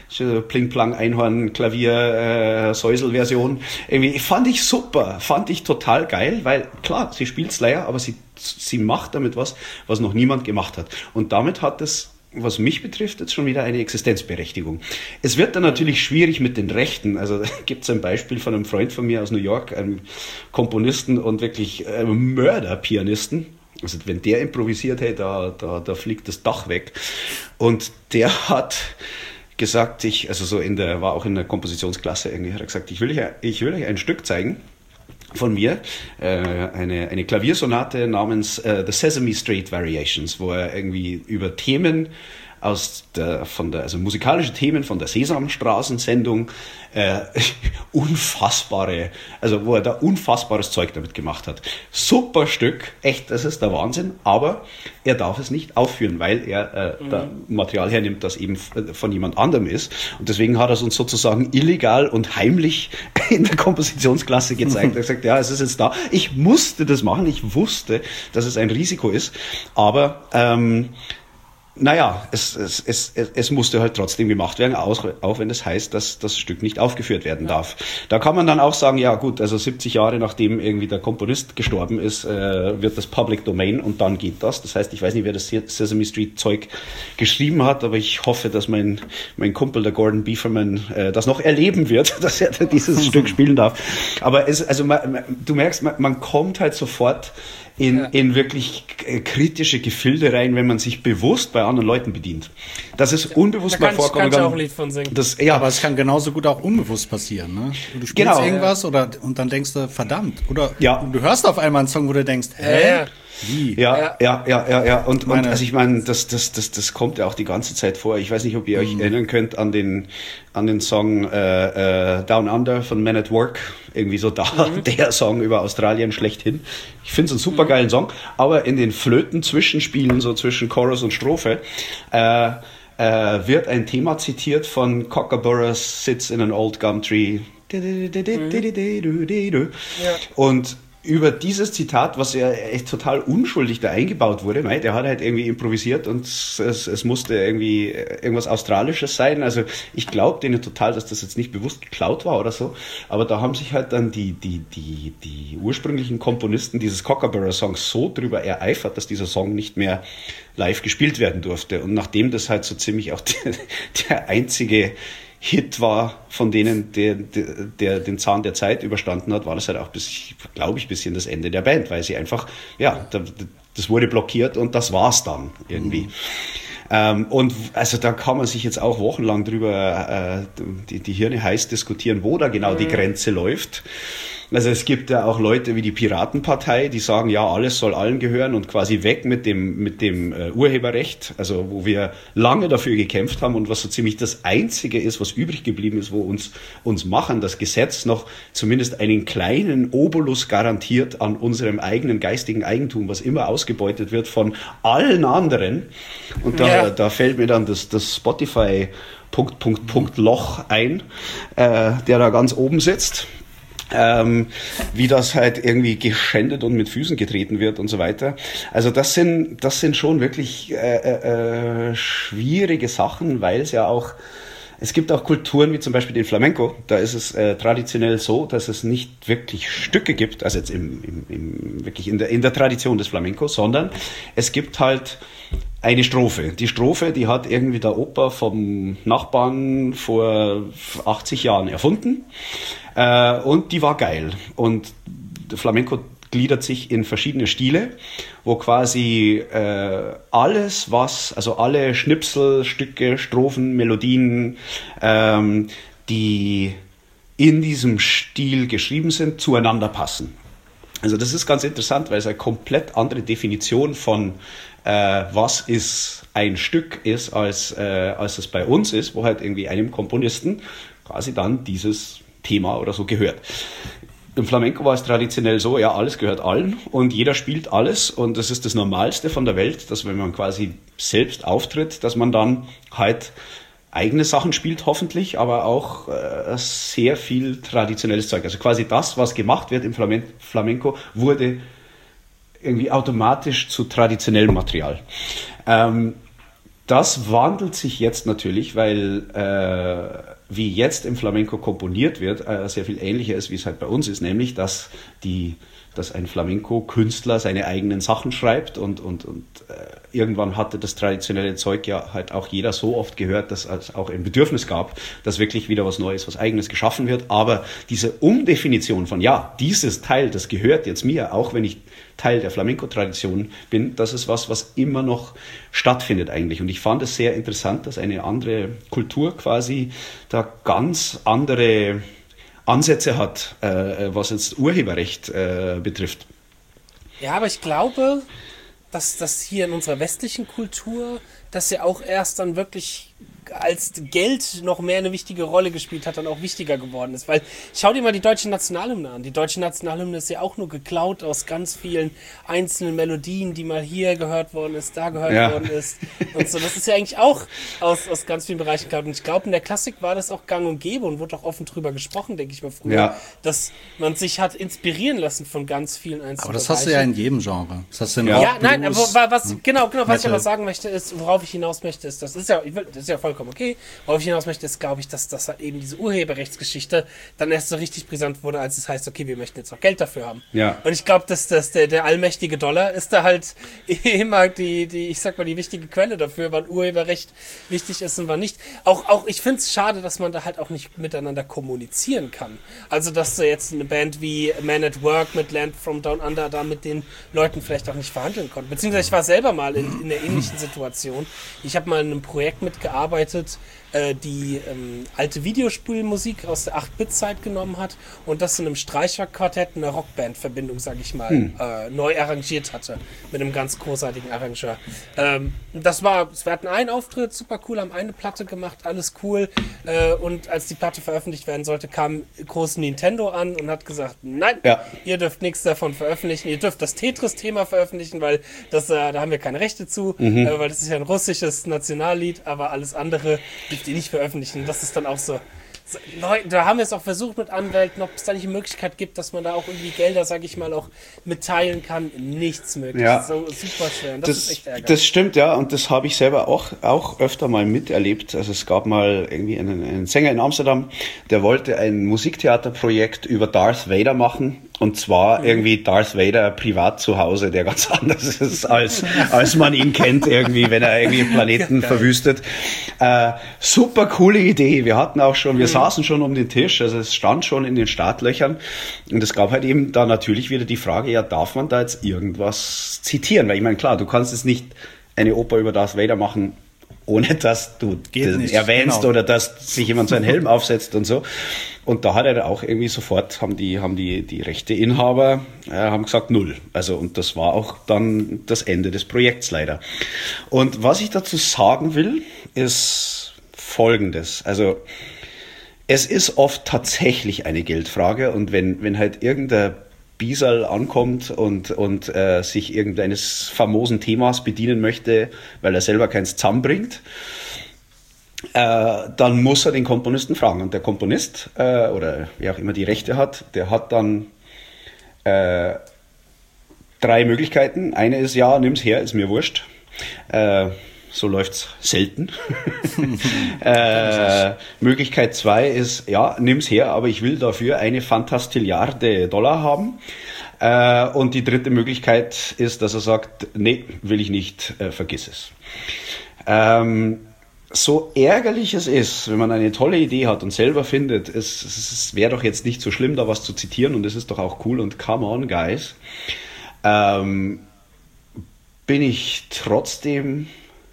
Pling-Plang-Einhorn-Klavier-Säusel-Version. Irgendwie fand ich super, fand ich total geil, weil klar, sie spielt Slayer, aber sie macht damit was noch niemand gemacht hat. Und damit hat es, was mich betrifft, jetzt schon wieder eine Existenzberechtigung. Es wird dann natürlich schwierig mit den Rechten. Also da gibt es ein Beispiel von einem Freund von mir aus New York, einem Komponisten und wirklich Mörderpianisten. Also wenn der improvisiert, hey, da fliegt das Dach weg. Und der hat gesagt, war auch in der Kompositionsklasse irgendwie, hat er gesagt, ich will euch ein Stück zeigen von mir, eine Klaviersonate namens The Sesame Street Variations, wo er irgendwie über Themen also musikalische Themen von der Sesamstraßensendung, wo er da unfassbares Zeug damit gemacht hat. Super Stück, echt, das ist der Wahnsinn, aber er darf es nicht aufführen, weil er da Material hernimmt, das eben von jemand anderem ist. Und deswegen hat er es uns sozusagen illegal und heimlich in der Kompositionsklasse gezeigt. Er hat gesagt, ja, es ist jetzt da. Ich musste das machen, ich wusste, dass es ein Risiko ist, aber naja, es musste halt trotzdem gemacht werden, auch wenn das heißt, dass das Stück nicht aufgeführt werden darf. Da kann man dann auch sagen, ja gut, also 70 Jahre nachdem irgendwie der Komponist gestorben ist, wird das Public Domain und dann geht das. Das heißt, ich weiß nicht, wer das Sesame Street Zeug geschrieben hat, aber ich hoffe, dass mein Kumpel, der Gordon Bieferman, das noch erleben wird, dass er dieses Stück spielen darf. Aber du merkst, man kommt halt sofort in wirklich kritische Gefilde rein, wenn man sich bewusst bei anderen Leuten bedient. Das ist unbewusst mal vorkommen. Da kann ich auch ein Lied von singen. Aber es kann genauso gut auch unbewusst passieren. Ne? Du spielst irgendwas und dann denkst du, verdammt. Oder du hörst auf einmal einen Song, wo du denkst, hä? Wie? Ja. Und also ich meine, das kommt ja auch die ganze Zeit vor. Ich weiß nicht, ob ihr euch erinnern könnt an den Song Down Under von Men at Work. Irgendwie so der Song über Australien schlechthin. Ich finde es einen super geilen Song, aber in den Flöten-Zwischenspielen, so zwischen Chorus und Strophe, wird ein Thema zitiert von Kookaburras Sits in an Old Gum Tree. Und über dieses Zitat, was ja echt total unschuldig da eingebaut wurde, der hat halt irgendwie improvisiert und es musste irgendwie irgendwas Australisches sein. Also ich glaube denen total, dass das jetzt nicht bewusst geklaut war oder so, aber da haben sich halt dann die ursprünglichen Komponisten dieses Kookaburra-Songs so drüber ereifert, dass dieser Song nicht mehr live gespielt werden durfte. Und nachdem das halt so ziemlich auch der einzige Hit war von denen, der den Zahn der Zeit überstanden hat, war das halt auch, glaube ich, ein bisschen das Ende der Band, weil sie einfach, das wurde blockiert und das war's dann irgendwie. Und also da kann man sich jetzt auch wochenlang drüber die Hirne heiß diskutieren, wo da genau die Grenze läuft. Also es gibt ja auch Leute wie die Piratenpartei, die sagen, ja, alles soll allen gehören und quasi weg mit dem Urheberrecht, also wo wir lange dafür gekämpft haben und was so ziemlich das Einzige ist, was übrig geblieben ist, wo uns machen das Gesetz noch zumindest einen kleinen Obolus garantiert an unserem eigenen geistigen Eigentum, was immer ausgebeutet wird von allen anderen. Und da fällt mir dann das Spotify Loch ein, der da ganz oben sitzt. Wie das halt irgendwie geschändet und mit Füßen getreten wird und so weiter. Also das sind schon wirklich schwierige Sachen, weil es gibt auch Kulturen wie zum Beispiel den Flamenco, da ist es traditionell so, dass es nicht wirklich Stücke gibt, also jetzt wirklich in der Tradition des Flamenco, sondern es gibt halt eine Strophe. Die Strophe, die hat irgendwie der Opa vom Nachbarn vor 80 Jahren erfunden. Und die war geil. Und der Flamenco gliedert sich in verschiedene Stile, wo quasi alles, also alle Schnipselstücke, Strophen, Melodien, die in diesem Stil geschrieben sind, zueinander passen. Also das ist ganz interessant, weil es eine komplett andere Definition von was ist ein Stück ist, als es bei uns ist, wo halt irgendwie einem Komponisten quasi dann dieses Thema oder so gehört. Im Flamenco war es traditionell so, ja, alles gehört allen und jeder spielt alles und das ist das Normalste von der Welt, dass wenn man quasi selbst auftritt, dass man dann halt eigene Sachen spielt, hoffentlich, aber auch sehr viel traditionelles Zeug. Also quasi das, was gemacht wird im Flamenco, wurde irgendwie automatisch zu traditionellem Material. Das wandelt sich jetzt natürlich, weil wie jetzt im Flamenco komponiert wird, sehr viel ähnlicher ist, wie es halt bei uns ist, nämlich, dass ein Flamenco-Künstler seine eigenen Sachen schreibt und irgendwann hatte das traditionelle Zeug ja halt auch jeder so oft gehört, dass es auch ein Bedürfnis gab, dass wirklich wieder was Neues, was Eigenes geschaffen wird. Aber diese Umdefinition von, ja, dieses Teil, das gehört jetzt mir, auch wenn ich Teil der Flamenco-Tradition bin, das ist was immer noch stattfindet eigentlich. Und ich fand es sehr interessant, dass eine andere Kultur quasi da ganz andere Ansätze hat, was jetzt Urheberrecht betrifft. Ja, aber ich glaube, dass das hier in unserer westlichen Kultur, das ja auch erst dann wirklich als Geld noch mehr eine wichtige Rolle gespielt hat, dann auch wichtiger geworden ist. Weil, schau dir mal die deutsche Nationalhymne an. Die deutsche Nationalhymne ist ja auch nur geklaut aus ganz vielen einzelnen Melodien, die mal hier gehört worden ist, da gehört worden ist. Und so, das ist ja eigentlich auch aus ganz vielen Bereichen geklaut. Und ich glaube, in der Klassik war das auch gang und gäbe und wurde auch offen drüber gesprochen, denke ich mal früher, dass man sich hat inspirieren lassen von ganz vielen einzelnen Aber das hast du ja in jedem Genre. Das hast du in Rock, Blues, nein, aber was ich aber sagen möchte, ist, worauf ich hinaus möchte, ist, das ist ja vollkommen okay. Worauf ich hinaus möchte, ist, glaube ich, dass halt eben diese Urheberrechtsgeschichte dann erst so richtig brisant wurde, als es heißt, okay, wir möchten jetzt auch Geld dafür haben. Ja. Und ich glaube, dass der allmächtige Dollar ist da halt immer die wichtige Quelle dafür, wann Urheberrecht wichtig ist und wann nicht. Auch ich finde es schade, dass man da halt auch nicht miteinander kommunizieren kann. Also, dass jetzt eine Band wie Man at Work mit Land from Down Under da mit den Leuten vielleicht auch nicht verhandeln konnte. Beziehungsweise ich war selber mal in einer ähnlichen Situation. Ich habe mal in einem Projekt mitgearbeitet, die alte Videospielmusik aus der 8-Bit-Zeit genommen hat und das in einem Streicherquartett, einer Rockband-Verbindung, sage ich mal, neu arrangiert hatte. Mit einem ganz großartigen Arrangeur. Wir hatten einen Auftritt, super cool, haben eine Platte gemacht, alles cool. Und als die Platte veröffentlicht werden sollte, kam groß Nintendo an und hat gesagt, nein, ihr dürft nichts davon veröffentlichen, ihr dürft das Tetris-Thema veröffentlichen, weil da haben wir keine Rechte zu, weil das ist ja ein russisches Nationallied, aber alles andere dürft ihr nicht veröffentlichen. Das ist dann auch so. Da haben wir es auch versucht mit Anwälten, ob es da nicht eine Möglichkeit gibt, dass man da auch irgendwie Gelder, sage ich mal, auch mitteilen kann. Nichts möglich. Ja. So super schwer. Das ist echt ärgerlich. Das stimmt, ja. Und das habe ich selber auch öfter mal miterlebt. Also es gab mal irgendwie einen Sänger in Amsterdam, der wollte ein Musiktheaterprojekt über Darth Vader machen. Und zwar irgendwie Darth Vader privat zu Hause, der ganz anders ist, als man ihn kennt, irgendwie, wenn er irgendwie Planeten verwüstet. Super coole Idee. Wir saßen schon um den Tisch, also es stand schon in den Startlöchern. Und es gab halt eben da natürlich wieder die Frage, ja, darf man da jetzt irgendwas zitieren? Weil ich meine, klar, du kannst jetzt nicht eine Oper über Darth Vader machen, ohne dass du erwähnst oder dass sich jemand so einen Helm aufsetzt und so. Und da hat er auch irgendwie sofort, haben die Rechteinhaber haben gesagt, 0. Also, und das war auch dann das Ende des Projekts leider. Und was ich dazu sagen will, ist Folgendes. Also, es ist oft tatsächlich eine Geldfrage und wenn halt irgendein Biesal ankommt und sich irgendeines famosen Themas bedienen möchte, weil er selber keins zusammenbringt, dann muss er den Komponisten fragen. Und der Komponist, oder wer auch immer die Rechte hat, der hat dann 3 Möglichkeiten. Eine ist, ja, nimm's her, ist mir wurscht. So läuft's selten. Möglichkeit 2 ist, ja, nimm's her, aber ich will dafür eine Fantastilliarde Dollar haben. Und die 3. Möglichkeit ist, dass er sagt, nee, will ich nicht, vergiss es. So ärgerlich es ist, wenn man eine tolle Idee hat und selber findet, es wäre doch jetzt nicht so schlimm, da was zu zitieren und es ist doch auch cool und come on, guys, bin ich trotzdem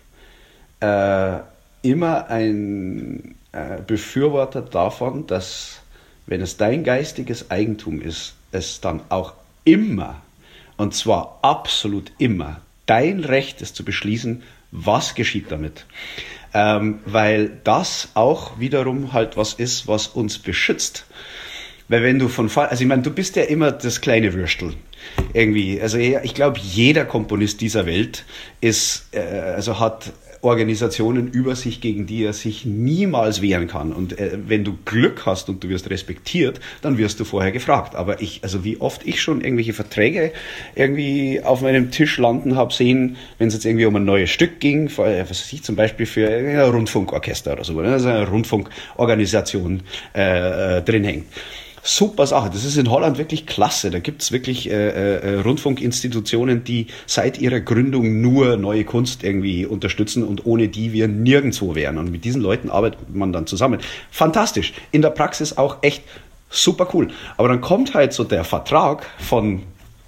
immer ein Befürworter davon, dass, wenn es dein geistiges Eigentum ist, es dann auch immer, und zwar absolut immer, dein Recht ist zu beschließen, was geschieht damit. Weil das auch wiederum halt was ist, was uns beschützt. Weil wenn du also ich meine, du bist ja immer das kleine Würstel. Irgendwie, also ich glaube, jeder Komponist dieser Welt hat Organisationen über sich, gegen die er sich niemals wehren kann. Und wenn du Glück hast und du wirst respektiert, dann wirst du vorher gefragt. Aber also wie oft ich schon irgendwelche Verträge irgendwie auf meinem Tisch landen habe sehen, wenn es jetzt irgendwie um ein neues Stück ging, was weiß ich, zum Beispiel für ein Rundfunkorchester oder so, also eine Rundfunkorganisation drin hängt. Super Sache. Das ist in Holland wirklich klasse. Da gibt's wirklich Rundfunkinstitutionen, die seit ihrer Gründung nur neue Kunst irgendwie unterstützen und ohne die wir nirgendwo wären. Und mit diesen Leuten arbeitet man dann zusammen. Fantastisch. In der Praxis auch echt super cool. Aber dann kommt halt so der Vertrag vom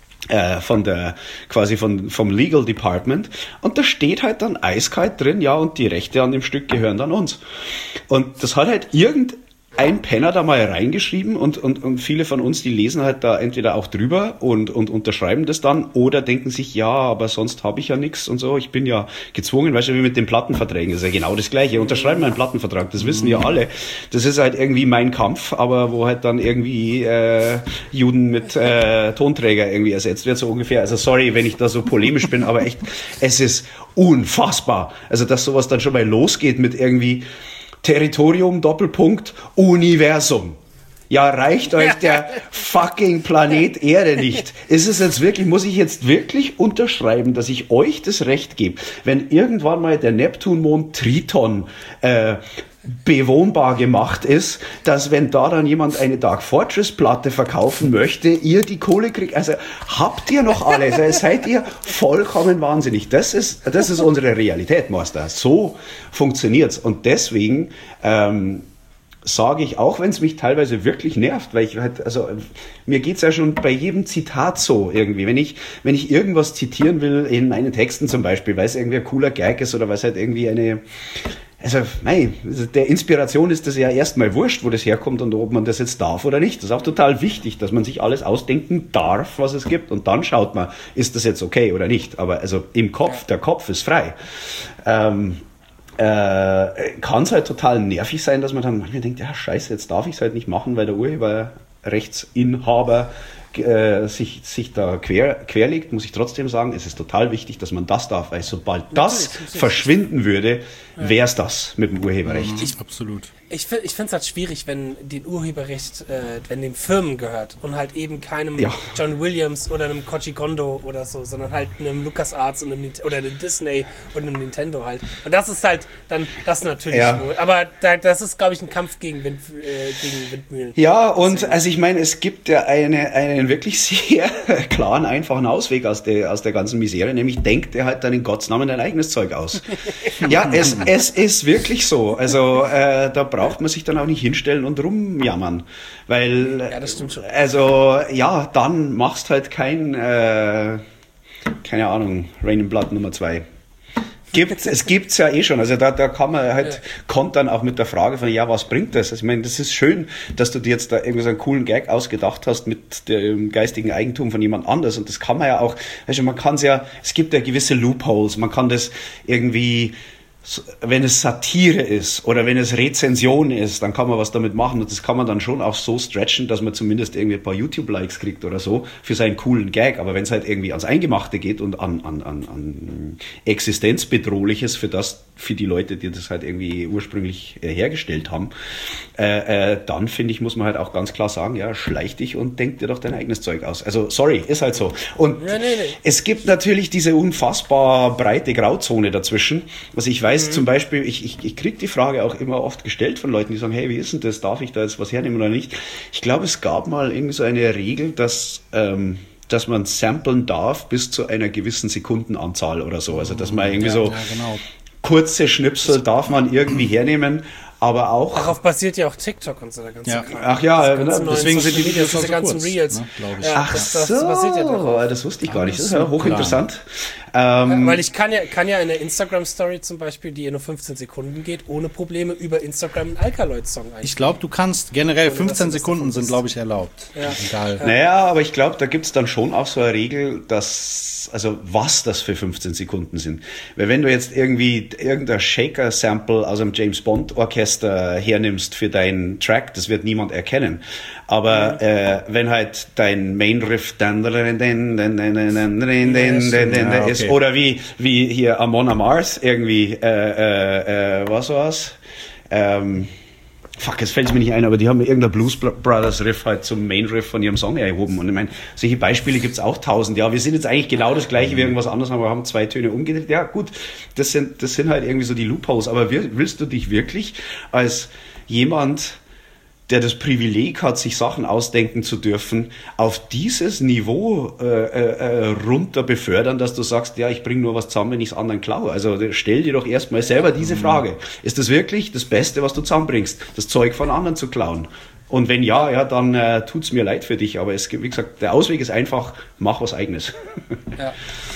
Legal Department und da steht halt dann eiskalt drin, ja, und die Rechte an dem Stück gehören dann uns. Und das hat halt ein Penner da mal reingeschrieben und viele von uns, die lesen halt da entweder auch drüber und unterschreiben das dann oder denken sich, ja, aber sonst habe ich ja nichts und so, ich bin ja gezwungen, weißt du, wie mit den Plattenverträgen, das ist ja genau das Gleiche, unterschreiben wir einen Plattenvertrag, das wissen ja alle, das ist halt irgendwie mein Kampf, aber wo halt dann irgendwie Juden mit Tonträger irgendwie ersetzt wird, so ungefähr, also sorry, wenn ich da so polemisch bin, aber echt, es ist unfassbar, also dass sowas dann schon mal losgeht mit irgendwie Territorium, Doppelpunkt, Universum. Ja, reicht euch der fucking Planet Erde nicht? Ist es jetzt wirklich, muss ich jetzt wirklich unterschreiben, dass ich euch das Recht gebe, wenn irgendwann mal der Neptunmond Triton bewohnbar gemacht ist, dass wenn da dann jemand eine Dark Fortress Platte verkaufen möchte, ihr die Kohle kriegt, also habt ihr noch alles, also seid ihr vollkommen wahnsinnig. Das ist unsere Realität, Master. So funktioniert's und deswegen sage ich, auch wenn es mich teilweise wirklich nervt, weil ich halt, also mir geht's ja schon bei jedem Zitat so irgendwie, wenn ich irgendwas zitieren will in meinen Texten zum Beispiel, weil es irgendwie ein cooler Gag ist oder weil es halt irgendwie der Inspiration ist das ja erstmal wurscht, wo das herkommt und ob man das jetzt darf oder nicht. Das ist auch total wichtig, dass man sich alles ausdenken darf, was es gibt. Und dann schaut man, ist das jetzt okay oder nicht. Aber also im Kopf, der Kopf ist frei. Kann es halt total nervig sein, dass man dann manchmal denkt, ja scheiße, jetzt darf ich es halt nicht machen, weil der Urheberrechtsinhaber sich da querlegt, muss ich trotzdem sagen, es ist total wichtig, dass man das darf, weil sobald das verschwinden würde, wäre es das mit dem Urheberrecht. Absolut. Ich finde es halt schwierig, wenn den Urheberrecht, wenn den Firmen gehört und halt eben keinem John Williams oder einem Koji Kondo oder so, sondern halt einem LucasArts und oder einem Disney und einem Nintendo halt. Und das ist halt dann das natürlich wohl. Aber das ist, glaube ich, ein Kampf gegen Windmühlen. Ja, und also ich meine, es gibt ja einen wirklich sehr klaren, einfachen Ausweg aus der ganzen Misere, nämlich denkt er halt dann in Gottes Namen dein eigenes Zeug aus. Ja, es ist wirklich so. Also da braucht man sich dann auch nicht hinstellen und rumjammern. Weil, ja, das stimmt schon. Also, ja, dann machst halt kein, keine Ahnung, Rain in Blood Nummer 2. Es gibt's ja eh schon. Also da kann man halt kontern auch mit der Frage von, ja, was bringt das? Also ich meine, das ist schön, dass du dir jetzt da irgendwie so einen coolen Gag ausgedacht hast mit dem geistigen Eigentum von jemand anders. Und das kann man ja auch, also man kann es ja, es gibt ja gewisse Loopholes. Man kann das irgendwie, wenn es Satire ist oder wenn es Rezension ist, dann kann man was damit machen und das kann man dann schon auch so stretchen, dass man zumindest irgendwie ein paar YouTube-Likes kriegt oder so für seinen coolen Gag. Aber wenn es halt irgendwie ans Eingemachte geht und an Existenzbedrohliches für die Leute, die das halt irgendwie ursprünglich hergestellt haben, dann finde ich, muss man halt auch ganz klar sagen, ja, schleich dich und denk dir doch dein eigenes Zeug aus. Also sorry, ist halt so. Und es gibt natürlich diese unfassbar breite Grauzone dazwischen. Also ich weiß zum Beispiel, ich kriege die Frage auch immer oft gestellt von Leuten, die sagen, hey, wie ist denn das? Darf ich da jetzt was hernehmen oder nicht? Ich glaube, es gab mal irgendwie so eine Regel, dass man samplen darf bis zu einer gewissen Sekundenanzahl oder so. Also dass man irgendwie kurze Schnipsel darf man irgendwie hernehmen. Aber auch. Darauf basiert ja auch TikTok und so der ganze Kram. Ach ja, deswegen sind die Videos diese so ganzen kurz, Reels. Ne, ich. Ja, das basiert ja darauf. Das wusste ich gar nicht. Das ist ja hochinteressant. Weil ich kann ja eine Instagram-Story zum Beispiel, die nur 15 Sekunden geht, ohne Probleme über Instagram einen Alkaloid-Song einspielen. Ich glaube, du kannst generell 15 Sekunden sind, glaube ich, erlaubt. Ja. Egal. Naja, aber ich glaube, da gibt es dann schon auch so eine Regel, was das für 15 Sekunden sind. Weil wenn du jetzt irgendwie irgendein Shaker-Sample aus einem James-Bond-Orchester Orchester hernimmst für deinen Track, das wird niemand erkennen. Aber wenn halt dein Main-Riff ist, oder wie hier Amon Amarth irgendwie, was war's? Jetzt fällt es mir nicht ein, aber die haben irgendein Blues Brothers Riff halt zum Main Riff von ihrem Song erhoben. Und ich meine, solche Beispiele gibt's auch 1000. Ja, wir sind jetzt eigentlich genau das gleiche wie irgendwas anderes, aber wir haben 2 Töne umgedreht. Ja, gut, das sind halt irgendwie so die Loopholes. Aber willst du dich wirklich als jemand, der das Privileg hat, sich Sachen ausdenken zu dürfen, auf dieses Niveau runter befördern, dass du sagst, ja, ich bringe nur was zusammen, wenn ich es anderen klaue. Also stell dir doch erstmal selber diese Frage. Ist das wirklich das Beste, was du zusammenbringst, das Zeug von anderen zu klauen? Und wenn ja, dann tut's mir leid für dich. Aber es gibt, wie gesagt, der Ausweg ist einfach, mach was Eigenes. Ja.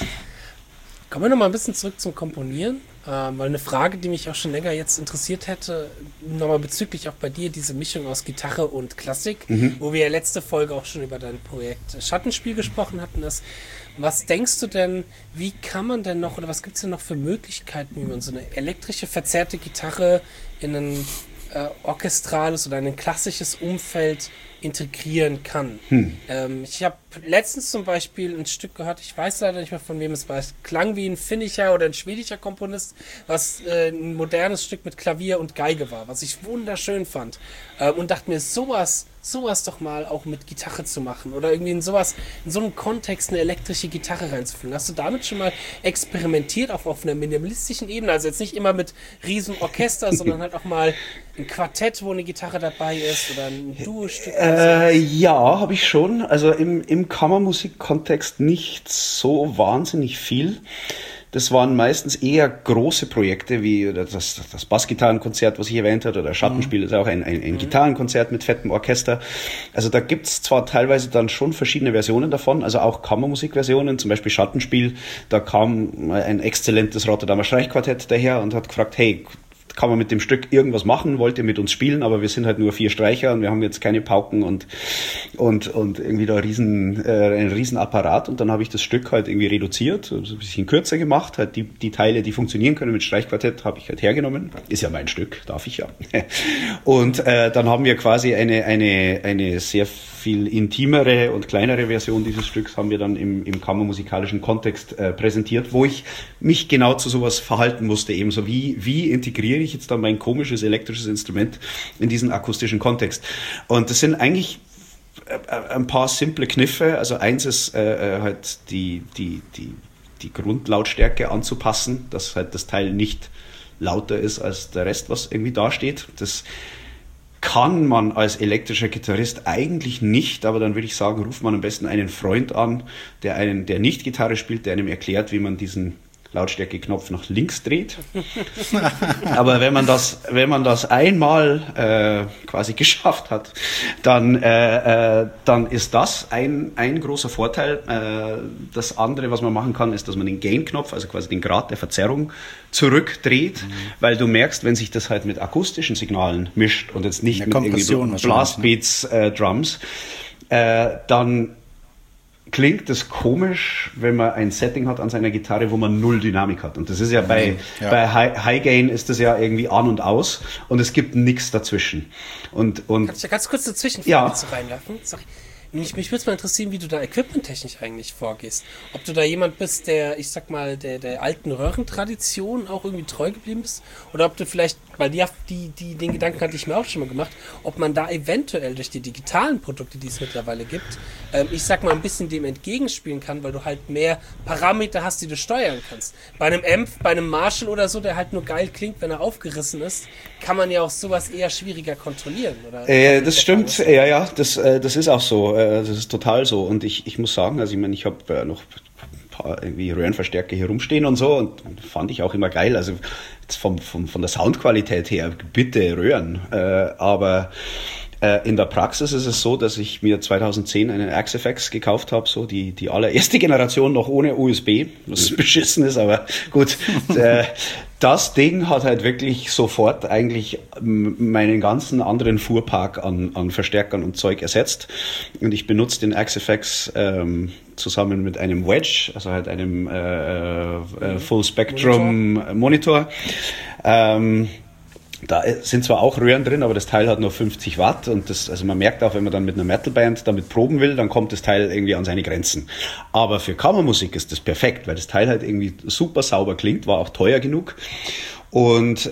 Kommen wir noch mal ein bisschen zurück zum Komponieren. Weil eine Frage, die mich auch schon länger jetzt interessiert hätte, nochmal bezüglich auch bei dir, diese Mischung aus Gitarre und Klassik, wo wir ja letzte Folge auch schon über dein Projekt Schattenspiel gesprochen hatten, ist, was denkst du denn, wie kann man denn noch, oder was gibt es denn noch für Möglichkeiten, wie man so eine elektrische, verzerrte Gitarre in ein orchestrales oder ein klassisches Umfeld integrieren kann? Ich habe letztens zum Beispiel ein Stück gehört, ich weiß leider nicht mehr, von wem es war, es klang wie ein finnischer oder ein schwedischer Komponist, was ein modernes Stück mit Klavier und Geige war, was ich wunderschön fand, und dachte mir, sowas doch mal auch mit Gitarre zu machen oder irgendwie in so einem Kontext eine elektrische Gitarre reinzufügen. Hast du damit schon mal experimentiert, auch auf einer minimalistischen Ebene? Also jetzt nicht immer mit riesen Orchester, sondern halt auch mal ein Quartett, wo eine Gitarre dabei ist oder ein Duo-Stück? Ja, habe ich schon. Also im Kammermusik-Kontext nicht so wahnsinnig viel. Das waren meistens eher große Projekte, wie das Bassgitarrenkonzert, was ich erwähnt habe, oder Schattenspiel ist auch ein Gitarrenkonzert mit fettem Orchester. Also da gibt's zwar teilweise dann schon verschiedene Versionen davon, also auch Kammermusikversionen, zum Beispiel Schattenspiel. Da kam ein exzellentes Rotterdamer Streichquartett daher und hat gefragt, hey, kann man mit dem Stück irgendwas machen, wollt ihr mit uns spielen, aber wir sind halt nur 4 Streicher und wir haben jetzt keine Pauken und irgendwie da ein riesen Apparat, und dann habe ich das Stück halt irgendwie reduziert, also ein bisschen kürzer gemacht, halt die Teile, die funktionieren können mit Streichquartett, habe ich halt hergenommen, ist ja mein Stück, darf ich ja. Und dann haben wir quasi eine sehr viel intimere und kleinere Version dieses Stücks haben wir dann im kammermusikalischen Kontext präsentiert, wo ich mich genau zu sowas verhalten musste, ebenso wie integriere ich jetzt dann mein komisches elektrisches Instrument in diesen akustischen Kontext. Und das sind eigentlich ein paar simple Kniffe. Also eins ist halt die Grundlautstärke anzupassen, dass halt das Teil nicht lauter ist als der Rest, was irgendwie da steht. Das kann man als elektrischer Gitarrist eigentlich nicht, aber dann würde ich sagen, ruft man am besten einen Freund an, der nicht Gitarre spielt, der einem erklärt, wie man diesen Lautstärke-Knopf nach links dreht. Aber wenn man das einmal quasi geschafft hat, dann ist das ein großer Vorteil. Das andere, was man machen kann, ist, dass man den Gain-Knopf, also quasi den Grad der Verzerrung, zurückdreht, weil du merkst, wenn sich das halt mit akustischen Signalen mischt und jetzt nicht mit irgendwie Blastbeats, Drums, dann klingt es komisch, wenn man ein Setting hat an seiner Gitarre, wo man 0 Dynamik hat. Und das ist ja bei High Gain ist das ja irgendwie an und aus und es gibt nichts dazwischen. Und kann ich da ganz kurz dazwischen reinwerfen? Sorry. Mich würde es mal interessieren, wie du da equipmenttechnisch eigentlich vorgehst. Ob du da jemand bist, der, ich sag mal, der alten Röhrentradition auch irgendwie treu geblieben ist, oder ob du vielleicht, weil den Gedanken hatte ich mir auch schon mal gemacht, ob man da eventuell durch die digitalen Produkte, die es mittlerweile gibt, ich sag mal, ein bisschen dem entgegenspielen kann, weil du halt mehr Parameter hast, die du steuern kannst. Bei einem Amp, bei einem Marshall oder so, der halt nur geil klingt, wenn er aufgerissen ist, kann man ja auch sowas eher schwieriger kontrollieren. Oder das stimmt, ja, das ist auch so. Das ist total so. Und ich muss sagen, also ich meine, ich habe noch ein paar irgendwie Röhrenverstärker hier rumstehen und so, und fand ich auch immer geil. Also jetzt von der Soundqualität her, bitte Röhren. Aber in der Praxis ist es so, dass ich mir 2010 einen Axe-FX gekauft habe, so die allererste Generation noch ohne USB, was beschissen ist, aber gut. Das Ding hat halt wirklich sofort eigentlich meinen ganzen anderen Fuhrpark an Verstärkern und Zeug ersetzt. Und ich benutze den Axe-FX zusammen mit einem Wedge, also halt einem Full Spectrum Monitor. Da sind zwar auch Röhren drin, aber das Teil hat nur 50 Watt und also man merkt auch, wenn man dann mit einer Metalband damit proben will, dann kommt das Teil irgendwie an seine Grenzen. Aber für Kammermusik ist das perfekt, weil das Teil halt irgendwie super sauber klingt, war auch teuer genug und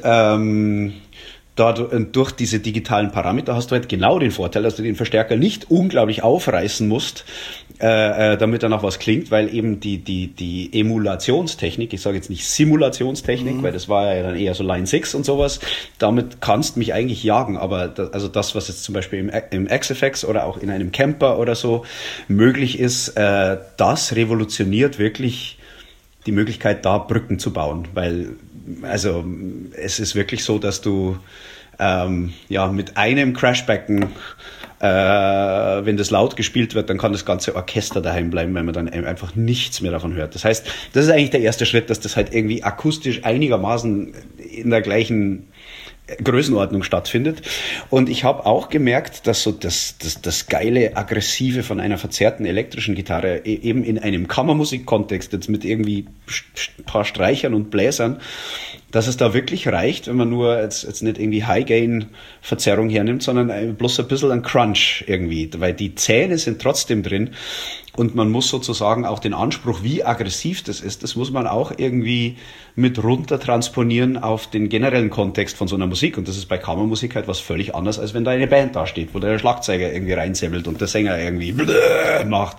durch diese digitalen Parameter hast du halt genau den Vorteil, dass du den Verstärker nicht unglaublich aufreißen musst, damit dann auch was klingt, weil eben die Emulationstechnik, ich sage jetzt nicht Simulationstechnik, weil das war ja dann eher so Line 6 und sowas, damit kannst du mich eigentlich jagen, aber das, was jetzt zum Beispiel im XFX oder auch in einem Camper oder so möglich ist, das revolutioniert wirklich die Möglichkeit, da Brücken zu bauen, weil also es ist wirklich so, dass du mit einem Crashbecken, wenn das laut gespielt wird, dann kann das ganze Orchester daheim bleiben, weil man dann einfach nichts mehr davon hört. Das heißt, das ist eigentlich der erste Schritt, dass das halt irgendwie akustisch einigermaßen in der gleichen Größenordnung stattfindet. Und ich habe auch gemerkt, dass so das geile, aggressive von einer verzerrten elektrischen Gitarre eben in einem Kammermusikkontext jetzt mit irgendwie ein paar Streichern und Bläsern, dass es da wirklich reicht, wenn man nur jetzt nicht irgendwie High-Gain-Verzerrung hernimmt, sondern bloß ein bisschen ein Crunch irgendwie, weil die Zähne sind trotzdem drin und man muss sozusagen auch den Anspruch, wie aggressiv das ist, das muss man auch irgendwie mit runter transponieren auf den generellen Kontext von so einer Musik und das ist bei Kammermusik halt was völlig anderes, als wenn da eine Band da steht, wo der Schlagzeuger irgendwie reinsemmelt und der Sänger irgendwie macht.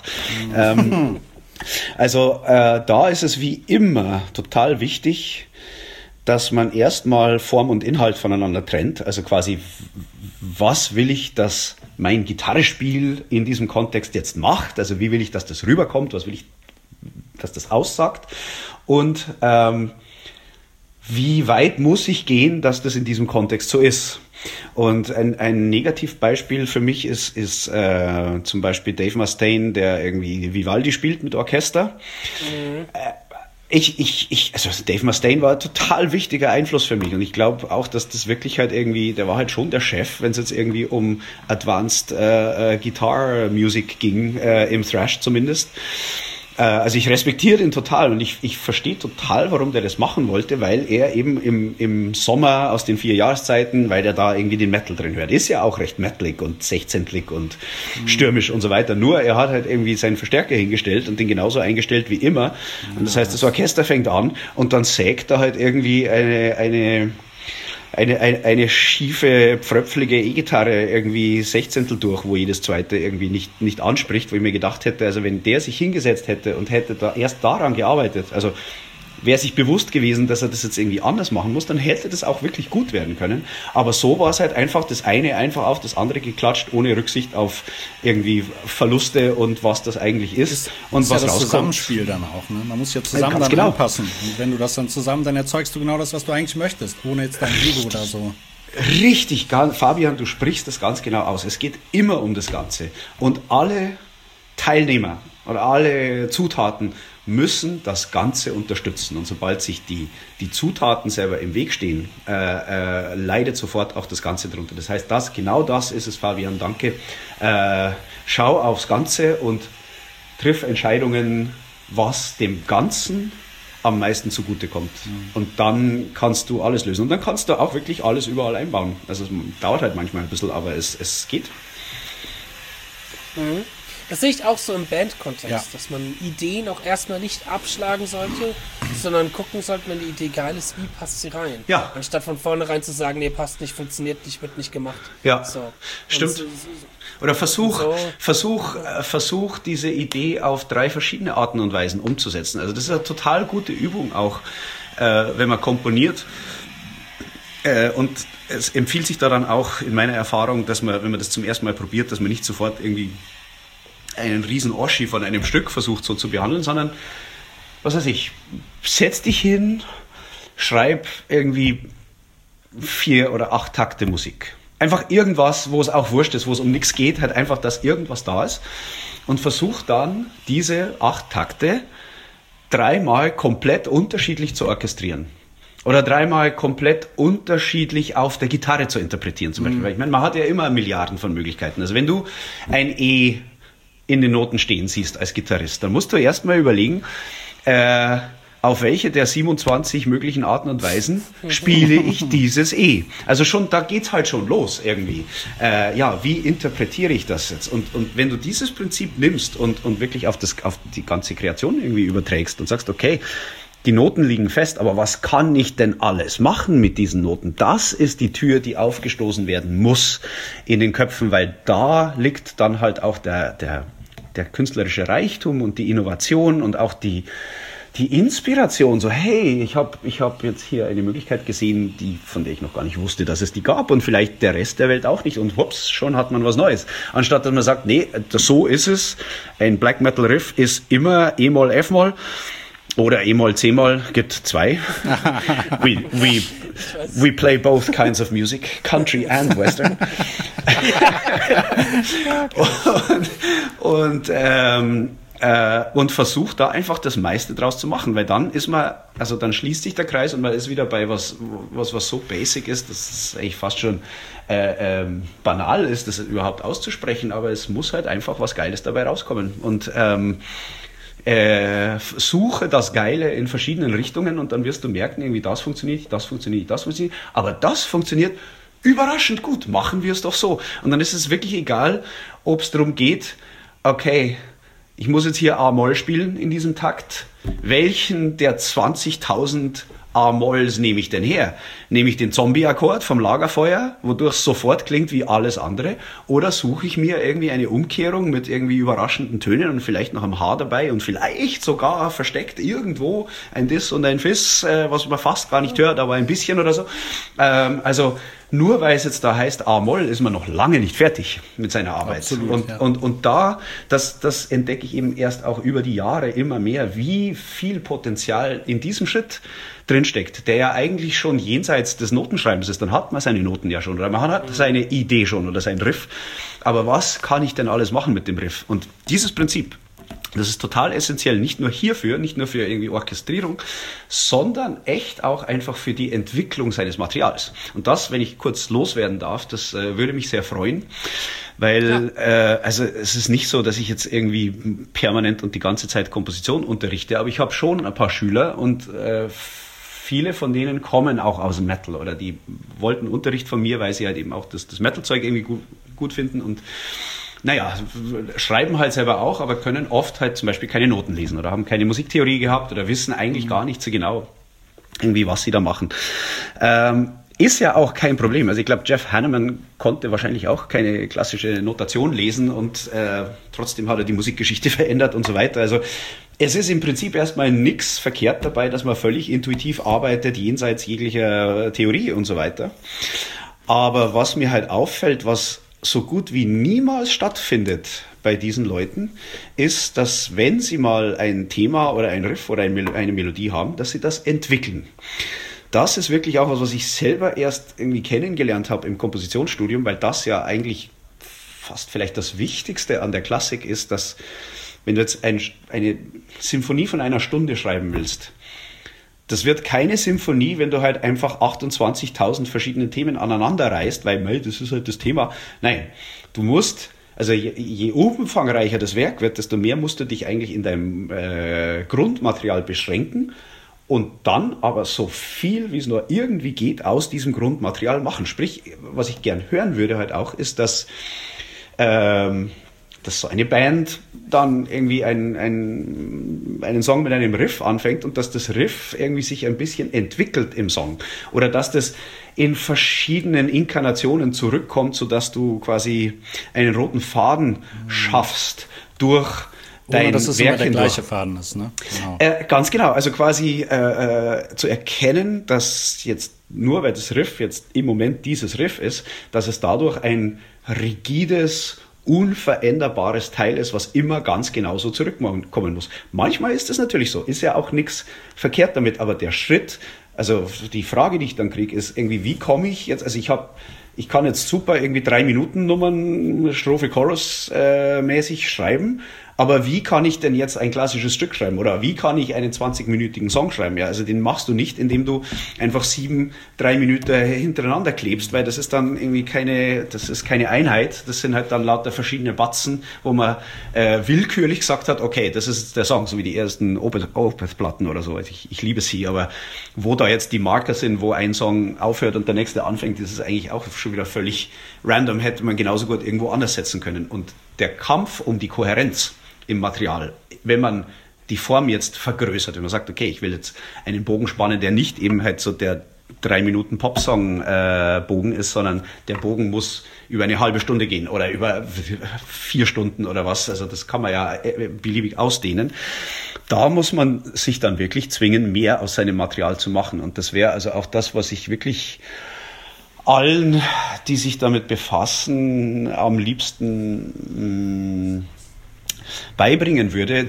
Da ist es wie immer total wichtig, dass man erstmal Form und Inhalt voneinander trennt. Also quasi, was will ich, dass mein Gitarrespiel in diesem Kontext jetzt macht? Also wie will ich, dass das rüberkommt? Was will ich, dass das aussagt? Und wie weit muss ich gehen, dass das in diesem Kontext so ist? Und ein Negativbeispiel für mich ist zum Beispiel Dave Mustaine, der irgendwie Vivaldi spielt mit Orchester. Also Dave Mustaine war ein total wichtiger Einfluss für mich und ich glaube auch, dass das wirklich halt irgendwie, der war halt schon der Chef, wenn es jetzt irgendwie um Advanced Guitar Music ging, im Thrash zumindest. Also ich respektiere ihn total und ich verstehe total, warum der das machen wollte, weil er eben im Sommer aus den 4 Jahreszeiten, weil der da irgendwie den Metal drin hört. Ist ja auch recht metalig und 16-lig und stürmisch und so weiter. Nur er hat halt irgendwie seinen Verstärker hingestellt und den genauso eingestellt wie immer. Und das heißt, das Orchester fängt an und dann sägt da halt irgendwie eine schiefe, pfröpfelige E-Gitarre irgendwie 16 durch, wo jedes zweite irgendwie nicht anspricht, wo ich mir gedacht hätte, also wenn der sich hingesetzt hätte und hätte da erst daran gearbeitet, also wäre sich bewusst gewesen, dass er das jetzt irgendwie anders machen muss, dann hätte das auch wirklich gut werden können. Aber so war es halt einfach das eine einfach auf das andere geklatscht, ohne Rücksicht auf irgendwie Verluste und was das eigentlich ist und was ja das rauskommt. Zusammenspiel dann auch. Ne? Man muss ja zusammen dann anpassen. Und wenn du das dann zusammen, dann erzeugst du genau das, was du eigentlich möchtest, ohne jetzt dein Ego oder so. Richtig, Fabian, du sprichst das ganz genau aus. Es geht immer um das Ganze. Und alle Teilnehmer oder alle Zutaten müssen das Ganze unterstützen. Und sobald sich die Zutaten selber im Weg stehen, leidet sofort auch das Ganze drunter. Das heißt, genau das ist es, Fabian, danke. Schau aufs Ganze und triff Entscheidungen, was dem Ganzen am meisten zugutekommt. Und dann kannst du alles lösen. Und dann kannst du auch wirklich alles überall einbauen. Also es dauert halt manchmal ein bisschen, aber es geht. Das sehe ich auch so im Bandkontext, dass man Ideen auch erstmal nicht abschlagen sollte, sondern gucken sollte, wenn die Idee geil ist, wie passt sie rein. Ja. Anstatt von vornherein zu sagen, nee, passt nicht, funktioniert nicht, wird nicht gemacht. Ja, so. stimmt. Oder versuch diese Idee auf 3 verschiedene Arten und Weisen umzusetzen. Also das ist eine total gute Übung auch, wenn man komponiert. Und es empfiehlt sich daran auch in meiner Erfahrung, dass man, wenn man das zum ersten Mal probiert, dass man nicht sofort irgendwie einen riesen Oschi von einem Stück versucht so zu behandeln, sondern, was weiß ich, setz dich hin, schreib irgendwie 4 oder 8 Takte Musik. Einfach irgendwas, wo es auch wurscht ist, wo es um nichts geht, halt einfach, dass irgendwas da ist und versuch dann diese 8 Takte 3-mal komplett unterschiedlich zu orchestrieren. Oder 3-mal komplett unterschiedlich auf der Gitarre zu interpretieren zum Beispiel. Weil ich meine, man hat ja immer Milliarden von Möglichkeiten. Also wenn du ein E in den Noten stehen siehst als Gitarrist, dann musst du erstmal überlegen, auf welche der 27 möglichen Arten und Weisen spiele ich dieses E? Also schon, da geht's halt schon los irgendwie. Wie interpretiere ich das jetzt? Und wenn du dieses Prinzip nimmst und wirklich auf die ganze Kreation irgendwie überträgst und sagst, okay, die Noten liegen fest, aber was kann ich denn alles machen mit diesen Noten? Das ist die Tür, die aufgestoßen werden muss in den Köpfen, weil da liegt dann halt auch der künstlerische Reichtum und die Innovation und auch die Inspiration. So, hey, ich hab jetzt hier eine Möglichkeit gesehen, von der ich noch gar nicht wusste, dass es die gab und vielleicht der Rest der Welt auch nicht und hups, schon hat man was Neues. Anstatt dass man sagt, nee, so ist es. Ein Black Metal Riff ist immer E-Moll, F-Moll. Oder E-Moll, C-Moll, gibt 2. We play both kinds of music, country and western. und versucht da einfach das meiste draus zu machen, weil dann dann schließt sich der Kreis und man ist wieder bei was so basic ist, dass es eigentlich fast schon banal ist, das überhaupt auszusprechen, aber es muss halt einfach was Geiles dabei rauskommen und suche das Geile in verschiedenen Richtungen und dann wirst du merken, irgendwie das funktioniert, aber das funktioniert überraschend gut, machen wir es doch so. Und dann ist es wirklich egal, ob es darum geht, okay, ich muss jetzt hier A-Moll spielen in diesem Takt, welchen der 20.000 A-Molls nehme ich denn her? Nehme ich den Zombie-Akkord vom Lagerfeuer, wodurch es sofort klingt wie alles andere? Oder suche ich mir irgendwie eine Umkehrung mit irgendwie überraschenden Tönen und vielleicht noch ein H dabei und vielleicht sogar versteckt irgendwo ein Diss und ein Fiss, was man fast gar nicht hört, aber ein bisschen oder so. Also nur weil es jetzt da heißt A-Moll, ist man noch lange nicht fertig mit seiner Arbeit. Absolut, und das entdecke ich eben erst auch über die Jahre immer mehr, wie viel Potenzial in diesem Schritt drinsteckt, der ja eigentlich schon jenseits des Notenschreibens ist. Dann hat man seine Noten ja schon oder man hat seine Idee schon oder sein Riff. Aber was kann ich denn alles machen mit dem Riff? Und dieses Prinzip, das ist total essentiell, nicht nur hierfür, nicht nur für irgendwie Orchestrierung, sondern echt auch einfach für die Entwicklung seines Materials. Und das, wenn ich kurz loswerden darf, das würde mich sehr freuen, weil es ist nicht so, dass ich jetzt irgendwie permanent und die ganze Zeit Komposition unterrichte, aber ich habe schon ein paar Schüler und viele von denen kommen auch aus dem Metal oder die wollten Unterricht von mir, weil sie halt eben auch das Metal-Zeug irgendwie gut finden und schreiben halt selber auch, aber können oft halt zum Beispiel keine Noten lesen oder haben keine Musiktheorie gehabt oder wissen eigentlich gar nicht so genau irgendwie, was sie da machen. Ist ja auch kein Problem. Also ich glaube, Jeff Hanneman konnte wahrscheinlich auch keine klassische Notation lesen und trotzdem hat er die Musikgeschichte verändert und so weiter. Also es ist im Prinzip erstmal nichts verkehrt dabei, dass man völlig intuitiv arbeitet, jenseits jeglicher Theorie und so weiter. Aber was mir halt auffällt, was so gut wie niemals stattfindet bei diesen Leuten, ist, dass wenn sie mal ein Thema oder ein Riff oder eine Melodie haben, dass sie das entwickeln. Das ist wirklich auch was ich selber erst irgendwie kennengelernt habe im Kompositionsstudium, weil das ja eigentlich fast vielleicht das Wichtigste an der Klassik ist, dass wenn du jetzt eine Symphonie von einer Stunde schreiben willst, das wird keine Symphonie, wenn du halt einfach 28.000 verschiedene Themen aneinander reißt, weil das ist halt das Thema. Nein, du musst, also je umfangreicher das Werk wird, desto mehr musst du dich eigentlich in deinem Grundmaterial beschränken und dann aber so viel, wie es nur irgendwie geht, aus diesem Grundmaterial machen. Sprich, was ich gern hören würde halt auch, ist, dass so eine Band dann irgendwie einen Song mit einem Riff anfängt und dass das Riff irgendwie sich ein bisschen entwickelt im Song oder dass das in verschiedenen Inkarnationen zurückkommt, sodass du quasi einen roten Faden schaffst durch dein dass es immer der gleiche Faden ist, ne? Genau. Ganz genau, also quasi zu erkennen, dass jetzt nur weil das Riff jetzt im Moment dieses Riff ist, dass es dadurch ein rigides, unveränderbares Teil ist, was immer ganz genauso zurückkommen muss. Manchmal ist das natürlich so, ist ja auch nichts verkehrt damit, aber der Schritt, also die Frage, die ich dann kriege, ist irgendwie, wie komme ich jetzt, also ich habe ich kann jetzt super irgendwie 3-Minuten-Nummern, Strophe, Chorus mäßig schreiben, aber wie kann ich denn jetzt ein klassisches Stück schreiben oder wie kann ich einen 20-minütigen Song schreiben? Ja, also den machst du nicht, indem du einfach 7 3 Minuten hintereinander klebst, weil das ist dann irgendwie keine Einheit. Das sind halt dann lauter verschiedene Batzen, wo man willkürlich gesagt hat, okay, das ist der Song, so wie die ersten Opeth-Platten oder so. Also ich liebe sie, aber wo da jetzt die Marker sind, wo ein Song aufhört und der nächste anfängt, das ist eigentlich auch schon wieder völlig random, hätte man genauso gut irgendwo anders setzen können. Und der Kampf um die Kohärenz im Material, wenn man die Form jetzt vergrößert, wenn man sagt, okay, ich will jetzt einen Bogen spannen, der nicht eben halt so der 3 Minuten Popsong Bogen ist, sondern der Bogen muss über eine halbe Stunde gehen oder über 4 Stunden oder was, also das kann man ja beliebig ausdehnen. Da muss man sich dann wirklich zwingen, mehr aus seinem Material zu machen, und das wäre also auch das, was ich wirklich allen, die sich damit befassen, am liebsten beibringen würde,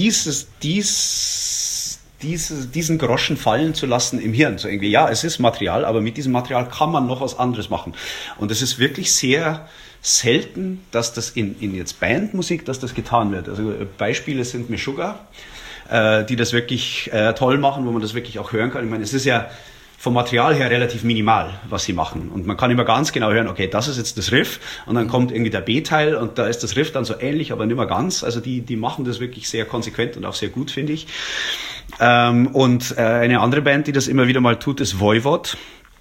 diesen Groschen fallen zu lassen im Hirn. So irgendwie, ja, es ist Material, aber mit diesem Material kann man noch was anderes machen. Und es ist wirklich sehr selten, dass das in jetzt Bandmusik, dass das getan wird. Also Beispiele sind Meshuggah, die das wirklich toll machen, wo man das wirklich auch hören kann. Ich meine, es ist ja vom Material her relativ minimal, was sie machen. Und man kann immer ganz genau hören, okay, das ist jetzt das Riff, und dann kommt irgendwie der B-Teil und da ist das Riff dann so ähnlich, aber nicht mehr ganz. Also die machen das wirklich sehr konsequent und auch sehr gut, finde ich. Und eine andere Band, die das immer wieder mal tut, ist Voivod.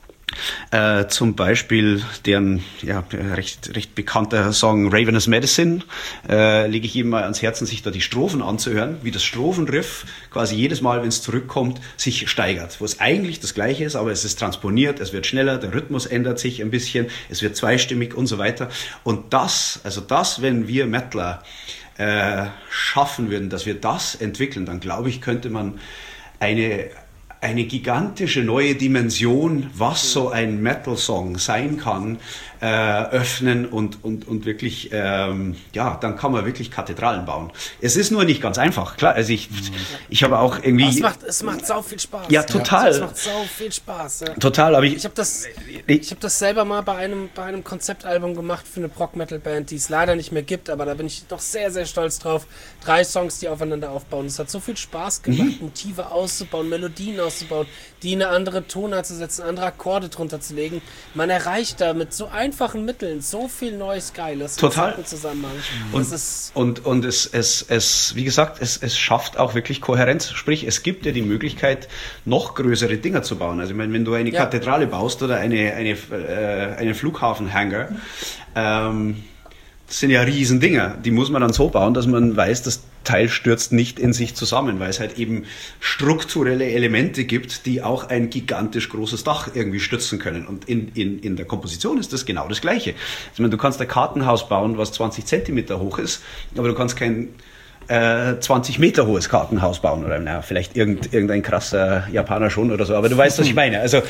Zum Beispiel deren recht bekannter Song Ravenous Medicine, lege ich jedem mal ans Herzen, sich da die Strophen anzuhören, wie das Strophenriff quasi jedes Mal, wenn es zurückkommt, sich steigert, wo es eigentlich das Gleiche ist, aber es ist transponiert, es wird schneller, der Rhythmus ändert sich ein bisschen, es wird zweistimmig und so weiter. Und das, wenn wir Metaler schaffen würden, dass wir das entwickeln, dann glaube ich, könnte man eine gigantische neue Dimension, was so ein Metal-Song sein kann, öffnen und wirklich, dann kann man wirklich Kathedralen bauen. Es ist nur nicht ganz einfach, klar. Also ich habe auch irgendwie... Es macht sau viel Spaß. Ja, total. Es macht sau viel Spaß. Ja. Total, aber ich habe das selber mal bei einem Konzeptalbum gemacht für eine Prog-Metal-Band, die es leider nicht mehr gibt, aber da bin ich doch sehr, sehr stolz drauf. 3 Songs, die aufeinander aufbauen. Es hat so viel Spaß gemacht, Motive auszubauen, Melodien auszubauen, die in eine andere Tonart zu setzen, andere Akkorde drunter zu legen. Man erreicht da mit so einfachen Mitteln so viel Neues Geiles. Total. Zusammenhang. Und es, wie gesagt, es schafft auch wirklich Kohärenz. Sprich, es gibt dir die Möglichkeit, noch größere Dinger zu bauen. Also ich meine, wenn du eine Kathedrale baust oder einen Flughafenhangar, das sind ja riesen Dinger. Die muss man dann so bauen, dass man weiß, das Teil stürzt nicht in sich zusammen, weil es halt eben strukturelle Elemente gibt, die auch ein gigantisch großes Dach irgendwie stützen können. Und in der Komposition ist das genau das Gleiche. Ich meine, du kannst ein Kartenhaus bauen, was 20 Zentimeter hoch ist, aber du kannst kein 20 Meter hohes Kartenhaus bauen oder vielleicht irgendein krasser Japaner schon oder so, aber du weißt, was ich meine. Also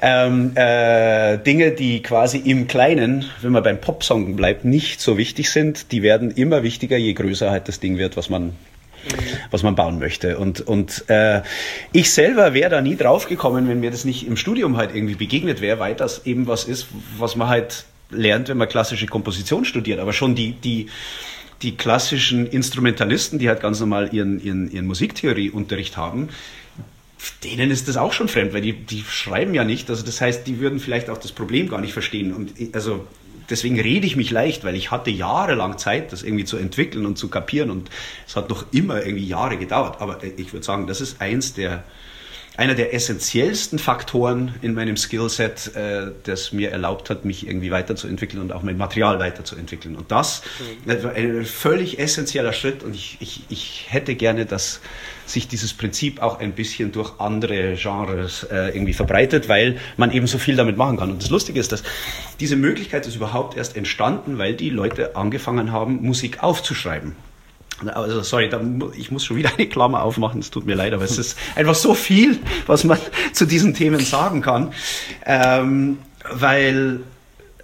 Dinge, die quasi im Kleinen, wenn man beim Popsong bleibt, nicht so wichtig sind, die werden immer wichtiger, je größer halt das Ding wird, was man bauen möchte. Und ich selber wäre da nie drauf gekommen, wenn mir das nicht im Studium halt irgendwie begegnet wäre, weil das eben was ist, was man halt lernt, wenn man klassische Komposition studiert, aber schon die klassischen Instrumentalisten, die halt ganz normal ihren Musiktheorieunterricht haben, denen ist das auch schon fremd, weil die schreiben ja nicht. Also das heißt, die würden vielleicht auch das Problem gar nicht verstehen. Und also deswegen rede ich mich leicht, weil ich hatte jahrelang Zeit, das irgendwie zu entwickeln und zu kapieren. Und es hat noch immer irgendwie Jahre gedauert. Aber ich würde sagen, das ist einer der essentiellsten Faktoren in meinem Skillset, das mir erlaubt hat, mich irgendwie weiterzuentwickeln und auch mein Material weiterzuentwickeln. Und das war ein völlig essentieller Schritt, und ich hätte gerne, dass sich dieses Prinzip auch ein bisschen durch andere Genres irgendwie verbreitet, weil man eben so viel damit machen kann. Und das Lustige ist, dass diese Möglichkeit ist überhaupt erst entstanden, weil die Leute angefangen haben, Musik aufzuschreiben. Also sorry, ich muss schon wieder eine Klammer aufmachen, es tut mir leid, aber es ist einfach so viel, was man zu diesen Themen sagen kann, weil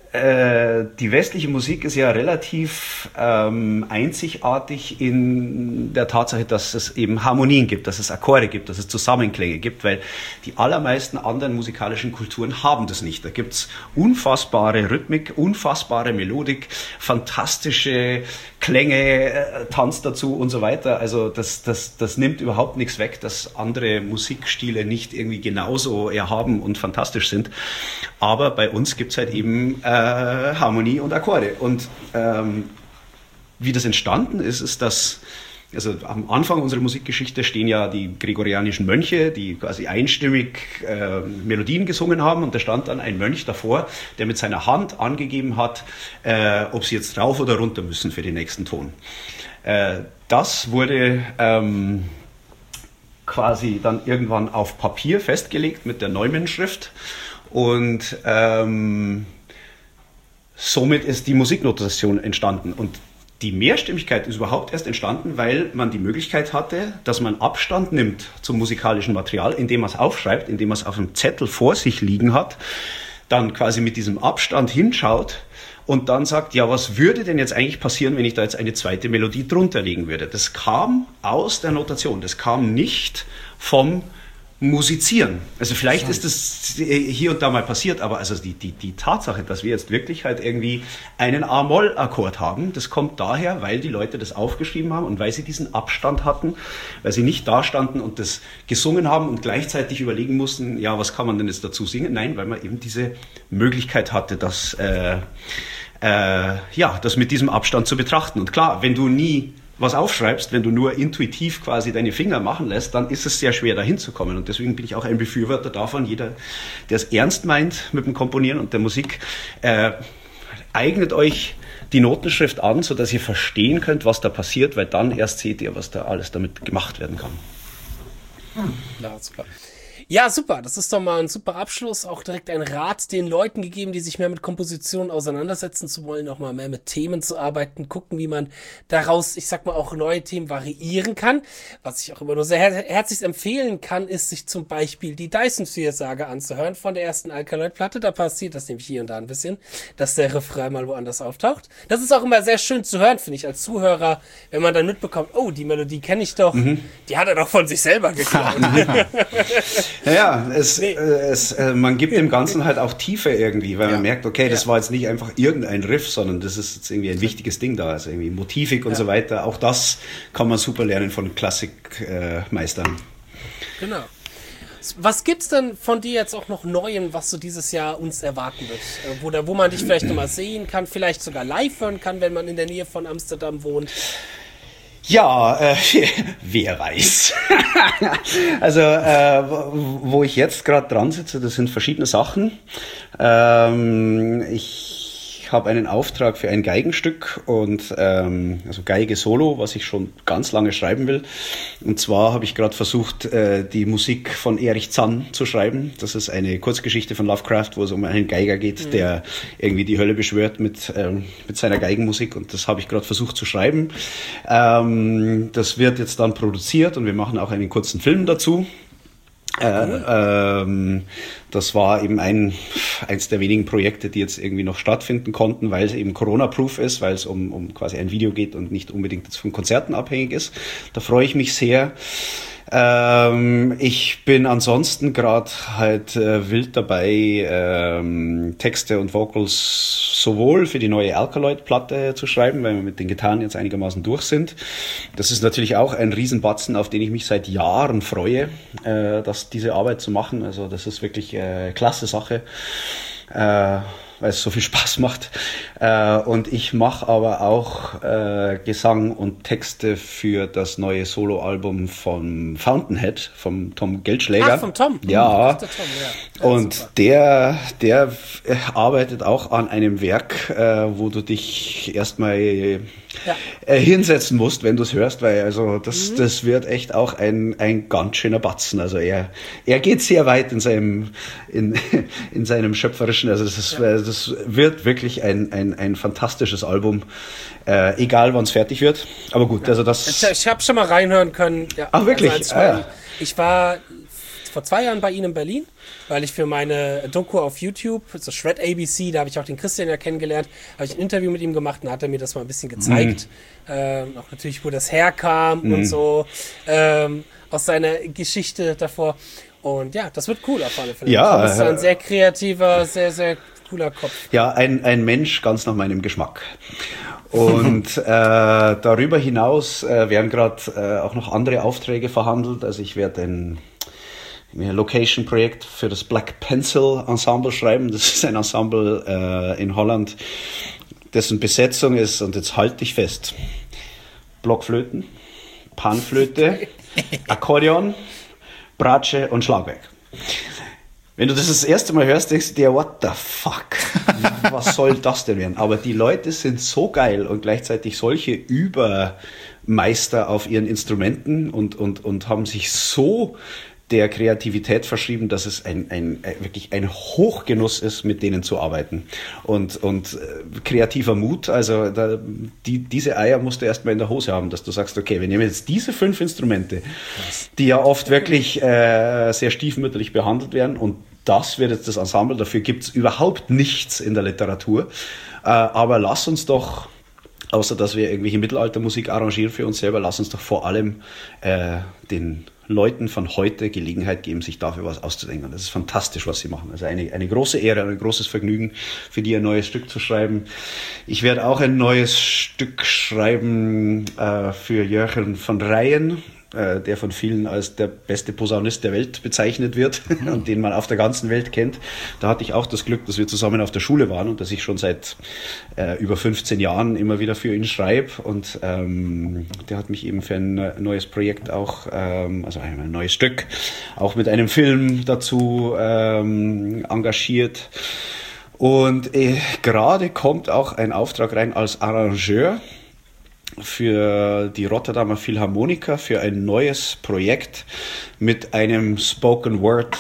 die westliche Musik ist ja relativ einzigartig in der Tatsache, dass es eben Harmonien gibt, dass es Akkorde gibt, dass es Zusammenklänge gibt, weil die allermeisten anderen musikalischen Kulturen haben das nicht. Da gibt's unfassbare Rhythmik, unfassbare Melodik, fantastische Klänge, Tanz dazu und so weiter. Also das nimmt überhaupt nichts weg, dass andere Musikstile nicht irgendwie genauso erhaben und fantastisch sind. Aber bei uns gibt's halt eben Harmonie und Akkorde. Und wie das entstanden ist, ist das, also am Anfang unserer Musikgeschichte stehen ja die gregorianischen Mönche, die quasi einstimmig Melodien gesungen haben, und da stand dann ein Mönch davor, der mit seiner Hand angegeben hat, ob sie jetzt rauf oder runter müssen für den nächsten Ton. Das wurde quasi dann irgendwann auf Papier festgelegt mit der Neumann-Schrift, und somit ist die Musiknotation entstanden. Und die Mehrstimmigkeit ist überhaupt erst entstanden, weil man die Möglichkeit hatte, dass man Abstand nimmt zum musikalischen Material, indem man es aufschreibt, indem man es auf einem Zettel vor sich liegen hat, dann quasi mit diesem Abstand hinschaut und dann sagt, ja, was würde denn jetzt eigentlich passieren, wenn ich da jetzt eine zweite Melodie drunter legen würde? Das kam aus der Notation, das kam nicht vom Musizieren. Also vielleicht ist das hier und da mal passiert, aber also die Tatsache, dass wir jetzt wirklich halt irgendwie einen A-Moll-Akkord haben, das kommt daher, weil die Leute das aufgeschrieben haben und weil sie diesen Abstand hatten, weil sie nicht da standen und das gesungen haben und gleichzeitig überlegen mussten, ja, was kann man denn jetzt dazu singen? Nein, weil man eben diese Möglichkeit hatte, das mit diesem Abstand zu betrachten. Und klar, wenn du nie was aufschreibst, wenn du nur intuitiv quasi deine Finger machen lässt, dann ist es sehr schwer, dahin zu kommen. Und deswegen bin ich auch ein Befürworter davon, jeder, der es ernst meint mit dem Komponieren und der Musik, eignet euch die Notenschrift an, sodass ihr verstehen könnt, was da passiert, weil dann erst seht ihr, was da alles damit gemacht werden kann. Ja, super. Ja, super. Das ist doch mal ein super Abschluss. Auch direkt ein Rat den Leuten gegeben, die sich mehr mit Komposition auseinandersetzen zu wollen, auch mal mehr mit Themen zu arbeiten, gucken, wie man daraus, ich sag mal, auch neue Themen variieren kann. Was ich auch immer nur sehr herzlich empfehlen kann, ist, sich zum Beispiel die Dyson-Sphere-Sage anzuhören von der ersten Alkaloid-Platte. Da passiert das nämlich hier und da ein bisschen, dass der Refrain mal woanders auftaucht. Das ist auch immer sehr schön zu hören, finde ich, als Zuhörer, wenn man dann mitbekommt, oh, die Melodie kenne ich doch, die hat er doch von sich selber geklaut. Ja, man gibt dem Ganzen halt auch Tiefe irgendwie, weil man merkt, okay, das war jetzt nicht einfach irgendein Riff, sondern das ist jetzt irgendwie ein wichtiges Ding da, also irgendwie Motivik und so weiter. Auch das kann man super lernen von Klassikmeistern. Genau. Was gibt's denn von dir jetzt auch noch Neuem, was so dieses Jahr uns erwarten wird? Wo man dich vielleicht nochmal sehen kann, vielleicht sogar live hören kann, wenn man in der Nähe von Amsterdam wohnt? Ja, wer weiß. Also, wo ich jetzt gerade dran sitze, das sind verschiedene Sachen. Ich habe einen Auftrag für ein Geigenstück und also Geige Solo, was ich schon ganz lange schreiben will. Und zwar habe ich gerade versucht, die Musik von Erich Zann zu schreiben. Das ist eine Kurzgeschichte von Lovecraft, wo es um einen Geiger geht, der irgendwie die Hölle beschwört mit seiner Geigenmusik. Und das habe ich gerade versucht zu schreiben. Das wird jetzt dann produziert und wir machen auch einen kurzen Film dazu. Das war eben eins der wenigen Projekte, die jetzt irgendwie noch stattfinden konnten, weil es eben Corona-proof ist, weil es um quasi ein Video geht und nicht unbedingt jetzt von Konzerten abhängig ist. Da freue ich mich sehr. Ich bin ansonsten gerade halt wild dabei, Texte und Vocals sowohl für die neue Alkaloid-Platte zu schreiben, weil wir mit den Gitarren jetzt einigermaßen durch sind. Das ist natürlich auch ein Riesenbatzen, auf den ich mich seit Jahren freue, diese Arbeit zu machen. Also das ist wirklich klasse Sache. Weil es so viel Spaß macht. Und ich mache aber auch Gesang und Texte für das neue Soloalbum von Fountainhead, vom Tom Geldschläger. Ach, vom Tom? Ja. Der Tom, ja. Und super. Der arbeitet auch an einem Werk, wo du dich erstmal hinsetzen musst, wenn du es hörst, weil also das wird echt auch ein ganz schöner Batzen. Also er geht sehr weit in seinem schöpferischen, also das wird wirklich ein fantastisches Album, egal wann es fertig wird. Aber gut, also das... Ich habe schon mal reinhören können. Ja. Ach wirklich? Also ich war vor 2 Jahren bei Ihnen in Berlin, weil ich für meine Doku auf YouTube, so Shred ABC, da habe ich auch den Christian ja kennengelernt, habe ich ein Interview mit ihm gemacht und hat er mir das mal ein bisschen gezeigt. Auch natürlich, wo das herkam und so, aus seiner Geschichte davor. Und ja, das wird cool auf alle Fälle. Ja, das ist ein sehr kreativer, sehr, sehr cooler Kopf. Ja, ein Mensch ganz nach meinem Geschmack. Und darüber hinaus werden gerade auch noch andere Aufträge verhandelt. Also ich werde ein Location-Projekt für das Black Pencil Ensemble schreiben. Das ist ein Ensemble in Holland, dessen Besetzung ist, und jetzt halt dich fest, Blockflöten, Panflöte, Akkordeon, Bratsche und Schlagwerk. Wenn du das erste Mal hörst, denkst du dir, what the fuck? Was soll das denn werden? Aber die Leute sind so geil und gleichzeitig solche Übermeister auf ihren Instrumenten und haben sich so der Kreativität verschrieben, dass es wirklich ein Hochgenuss ist, mit denen zu arbeiten. Und kreativer Mut, also diese Eier musst du erstmal in der Hose haben, dass du sagst, okay, wir nehmen jetzt diese 5 Instrumente, die ja oft wirklich sehr stiefmütterlich behandelt werden, und das wird jetzt das Ensemble, dafür gibt's überhaupt nichts in der Literatur, aber lass uns doch, außer dass wir irgendwelche Mittelaltermusik arrangieren für uns selber, lass uns doch vor allem den Leuten von heute Gelegenheit geben, sich dafür was auszudenken. Das ist fantastisch, was sie machen. Also eine große Ehre, ein großes Vergnügen, für die ein neues Stück zu schreiben. Ich werde auch ein neues Stück schreiben für Jörgen von Reyen, der von vielen als der beste Posaunist der Welt bezeichnet wird und den man auf der ganzen Welt kennt. Da hatte ich auch das Glück, dass wir zusammen auf der Schule waren und dass ich schon seit über 15 Jahren immer wieder für ihn schreibe, und der hat mich eben für ein neues Projekt auch, also ein neues Stück, auch mit einem Film dazu engagiert. Und gerade kommt auch ein Auftrag rein als Arrangeur für die Rotterdamer Philharmoniker, für ein neues Projekt mit einem Spoken Word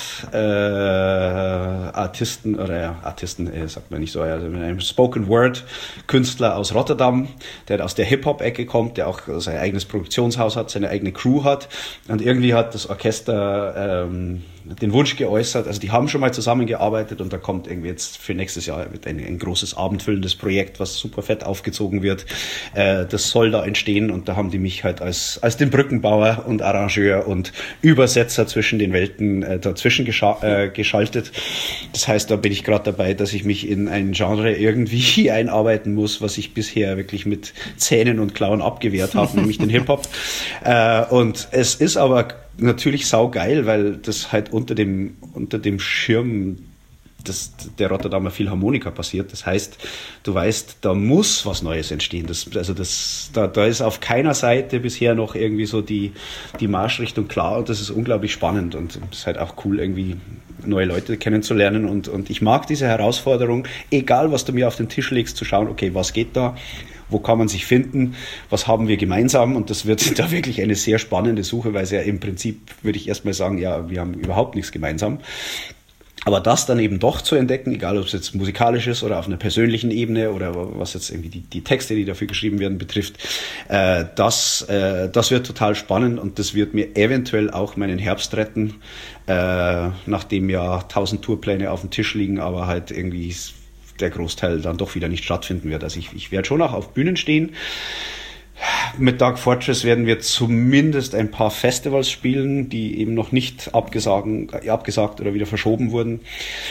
Artisten, sagt man nicht so, also mit einem Spoken Word Künstler aus Rotterdam, der aus der Hip-Hop-Ecke kommt, der auch sein eigenes Produktionshaus hat, seine eigene Crew hat, und irgendwie hat das Orchester den Wunsch geäußert, also die haben schon mal zusammengearbeitet, und da kommt irgendwie jetzt für nächstes Jahr ein großes abendfüllendes Projekt, was super fett aufgezogen wird. Das soll da entstehen, und da haben die mich halt als den Brückenbauer und Arrangeur und Übersetzer zwischen den Welten dazwischen geschaltet. Das heißt, da bin ich gerade dabei, dass ich mich in ein Genre irgendwie einarbeiten muss, was ich bisher wirklich mit Zähnen und Klauen abgewehrt habe, nämlich den Hip-Hop. Und es ist aber natürlich saugeil, weil das halt unter dem Schirm der Rotterdamer Philharmoniker passiert. Das heißt, du weißt, da muss was Neues entstehen. Da ist auf keiner Seite bisher noch irgendwie so die Marschrichtung klar, und das ist unglaublich spannend, und es ist halt auch cool, irgendwie neue Leute kennenzulernen, und ich mag diese Herausforderung, egal was du mir auf den Tisch legst, zu schauen, okay, was geht da? Wo kann man sich finden? Was haben wir gemeinsam? Und das wird da wirklich eine sehr spannende Suche, weil es ja im Prinzip, würde ich erstmal sagen, ja, wir haben überhaupt nichts gemeinsam. Aber das dann eben doch zu entdecken, egal ob es jetzt musikalisch ist oder auf einer persönlichen Ebene oder was jetzt irgendwie die Texte, die dafür geschrieben werden, betrifft, das wird total spannend, und das wird mir eventuell auch meinen Herbst retten, nachdem ja 1000 Tourpläne auf dem Tisch liegen, aber halt irgendwie der Großteil dann doch wieder nicht stattfinden wird. Also ich werde schon auch auf Bühnen stehen. Mit Dark Fortress werden wir zumindest ein paar Festivals spielen, die eben noch nicht abgesagt oder wieder verschoben wurden.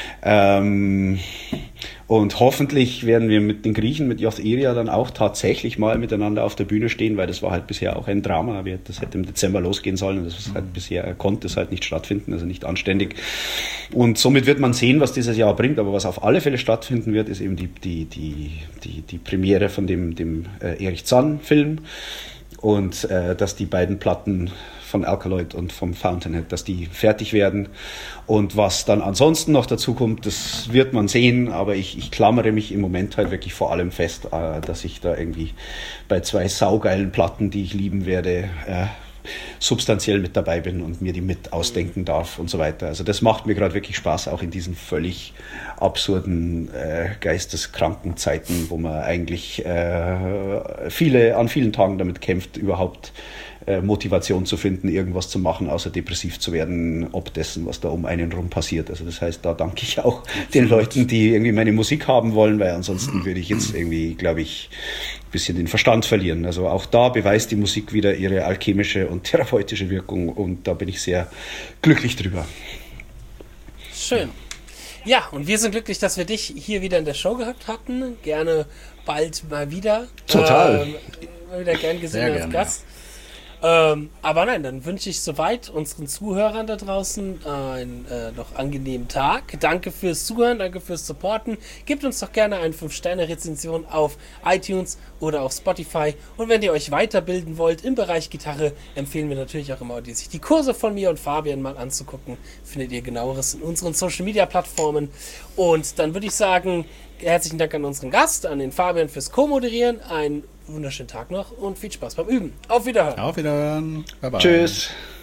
Und hoffentlich werden wir mit den Griechen, mit J. Iria, dann auch tatsächlich mal miteinander auf der Bühne stehen, weil das war halt bisher auch ein Drama. Das hätte im Dezember losgehen sollen, und das ist halt bisher konnte es halt nicht stattfinden, also nicht anständig. Und somit wird man sehen, was dieses Jahr bringt, aber was auf alle Fälle stattfinden wird, ist eben die Premiere von dem Erich Zann-Film, und dass die beiden Platten von Alkaloid und vom Fountainhead, dass die fertig werden. Und was dann ansonsten noch dazu kommt, das wird man sehen, aber ich klammere mich im Moment halt wirklich vor allem fest, dass ich da irgendwie bei 2 saugeilen Platten, die ich lieben werde, substanziell mit dabei bin und mir die mit ausdenken darf und so weiter. Also das macht mir gerade wirklich Spaß, auch in diesen völlig absurden, geisteskranken Zeiten, wo man eigentlich an vielen Tagen damit kämpft, überhaupt Motivation zu finden, irgendwas zu machen, außer depressiv zu werden, ob dessen, was da um einen rum passiert. Also das heißt, da danke ich auch den Leuten, die irgendwie meine Musik haben wollen, weil ansonsten würde ich jetzt irgendwie, glaube ich, ein bisschen den Verstand verlieren. Also auch da beweist die Musik wieder ihre alchemische und therapeutische Wirkung und da bin ich sehr glücklich drüber. Schön. Ja, und wir sind glücklich, dass wir dich hier wieder in der Show gehabt hatten. Gerne bald mal wieder. Total. Mal wieder gern gesehen als Gast. Aber nein, dann wünsche ich soweit unseren Zuhörern da draußen einen noch angenehmen Tag. Danke fürs Zuhören, danke fürs Supporten. Gebt uns doch gerne eine 5-Sterne-Rezension auf iTunes oder auf Spotify. Und wenn ihr euch weiterbilden wollt im Bereich Gitarre, empfehlen wir natürlich auch immer, sich die Kurse von mir und Fabian mal anzugucken. Findet ihr Genaueres in unseren Social-Media-Plattformen. Und dann würde ich sagen, herzlichen Dank an unseren Gast, an den Fabian fürs Co-Moderieren. Einen wunderschönen Tag noch und viel Spaß beim Üben. Auf Wiederhören. Auf Wiederhören. Bye bye. Tschüss.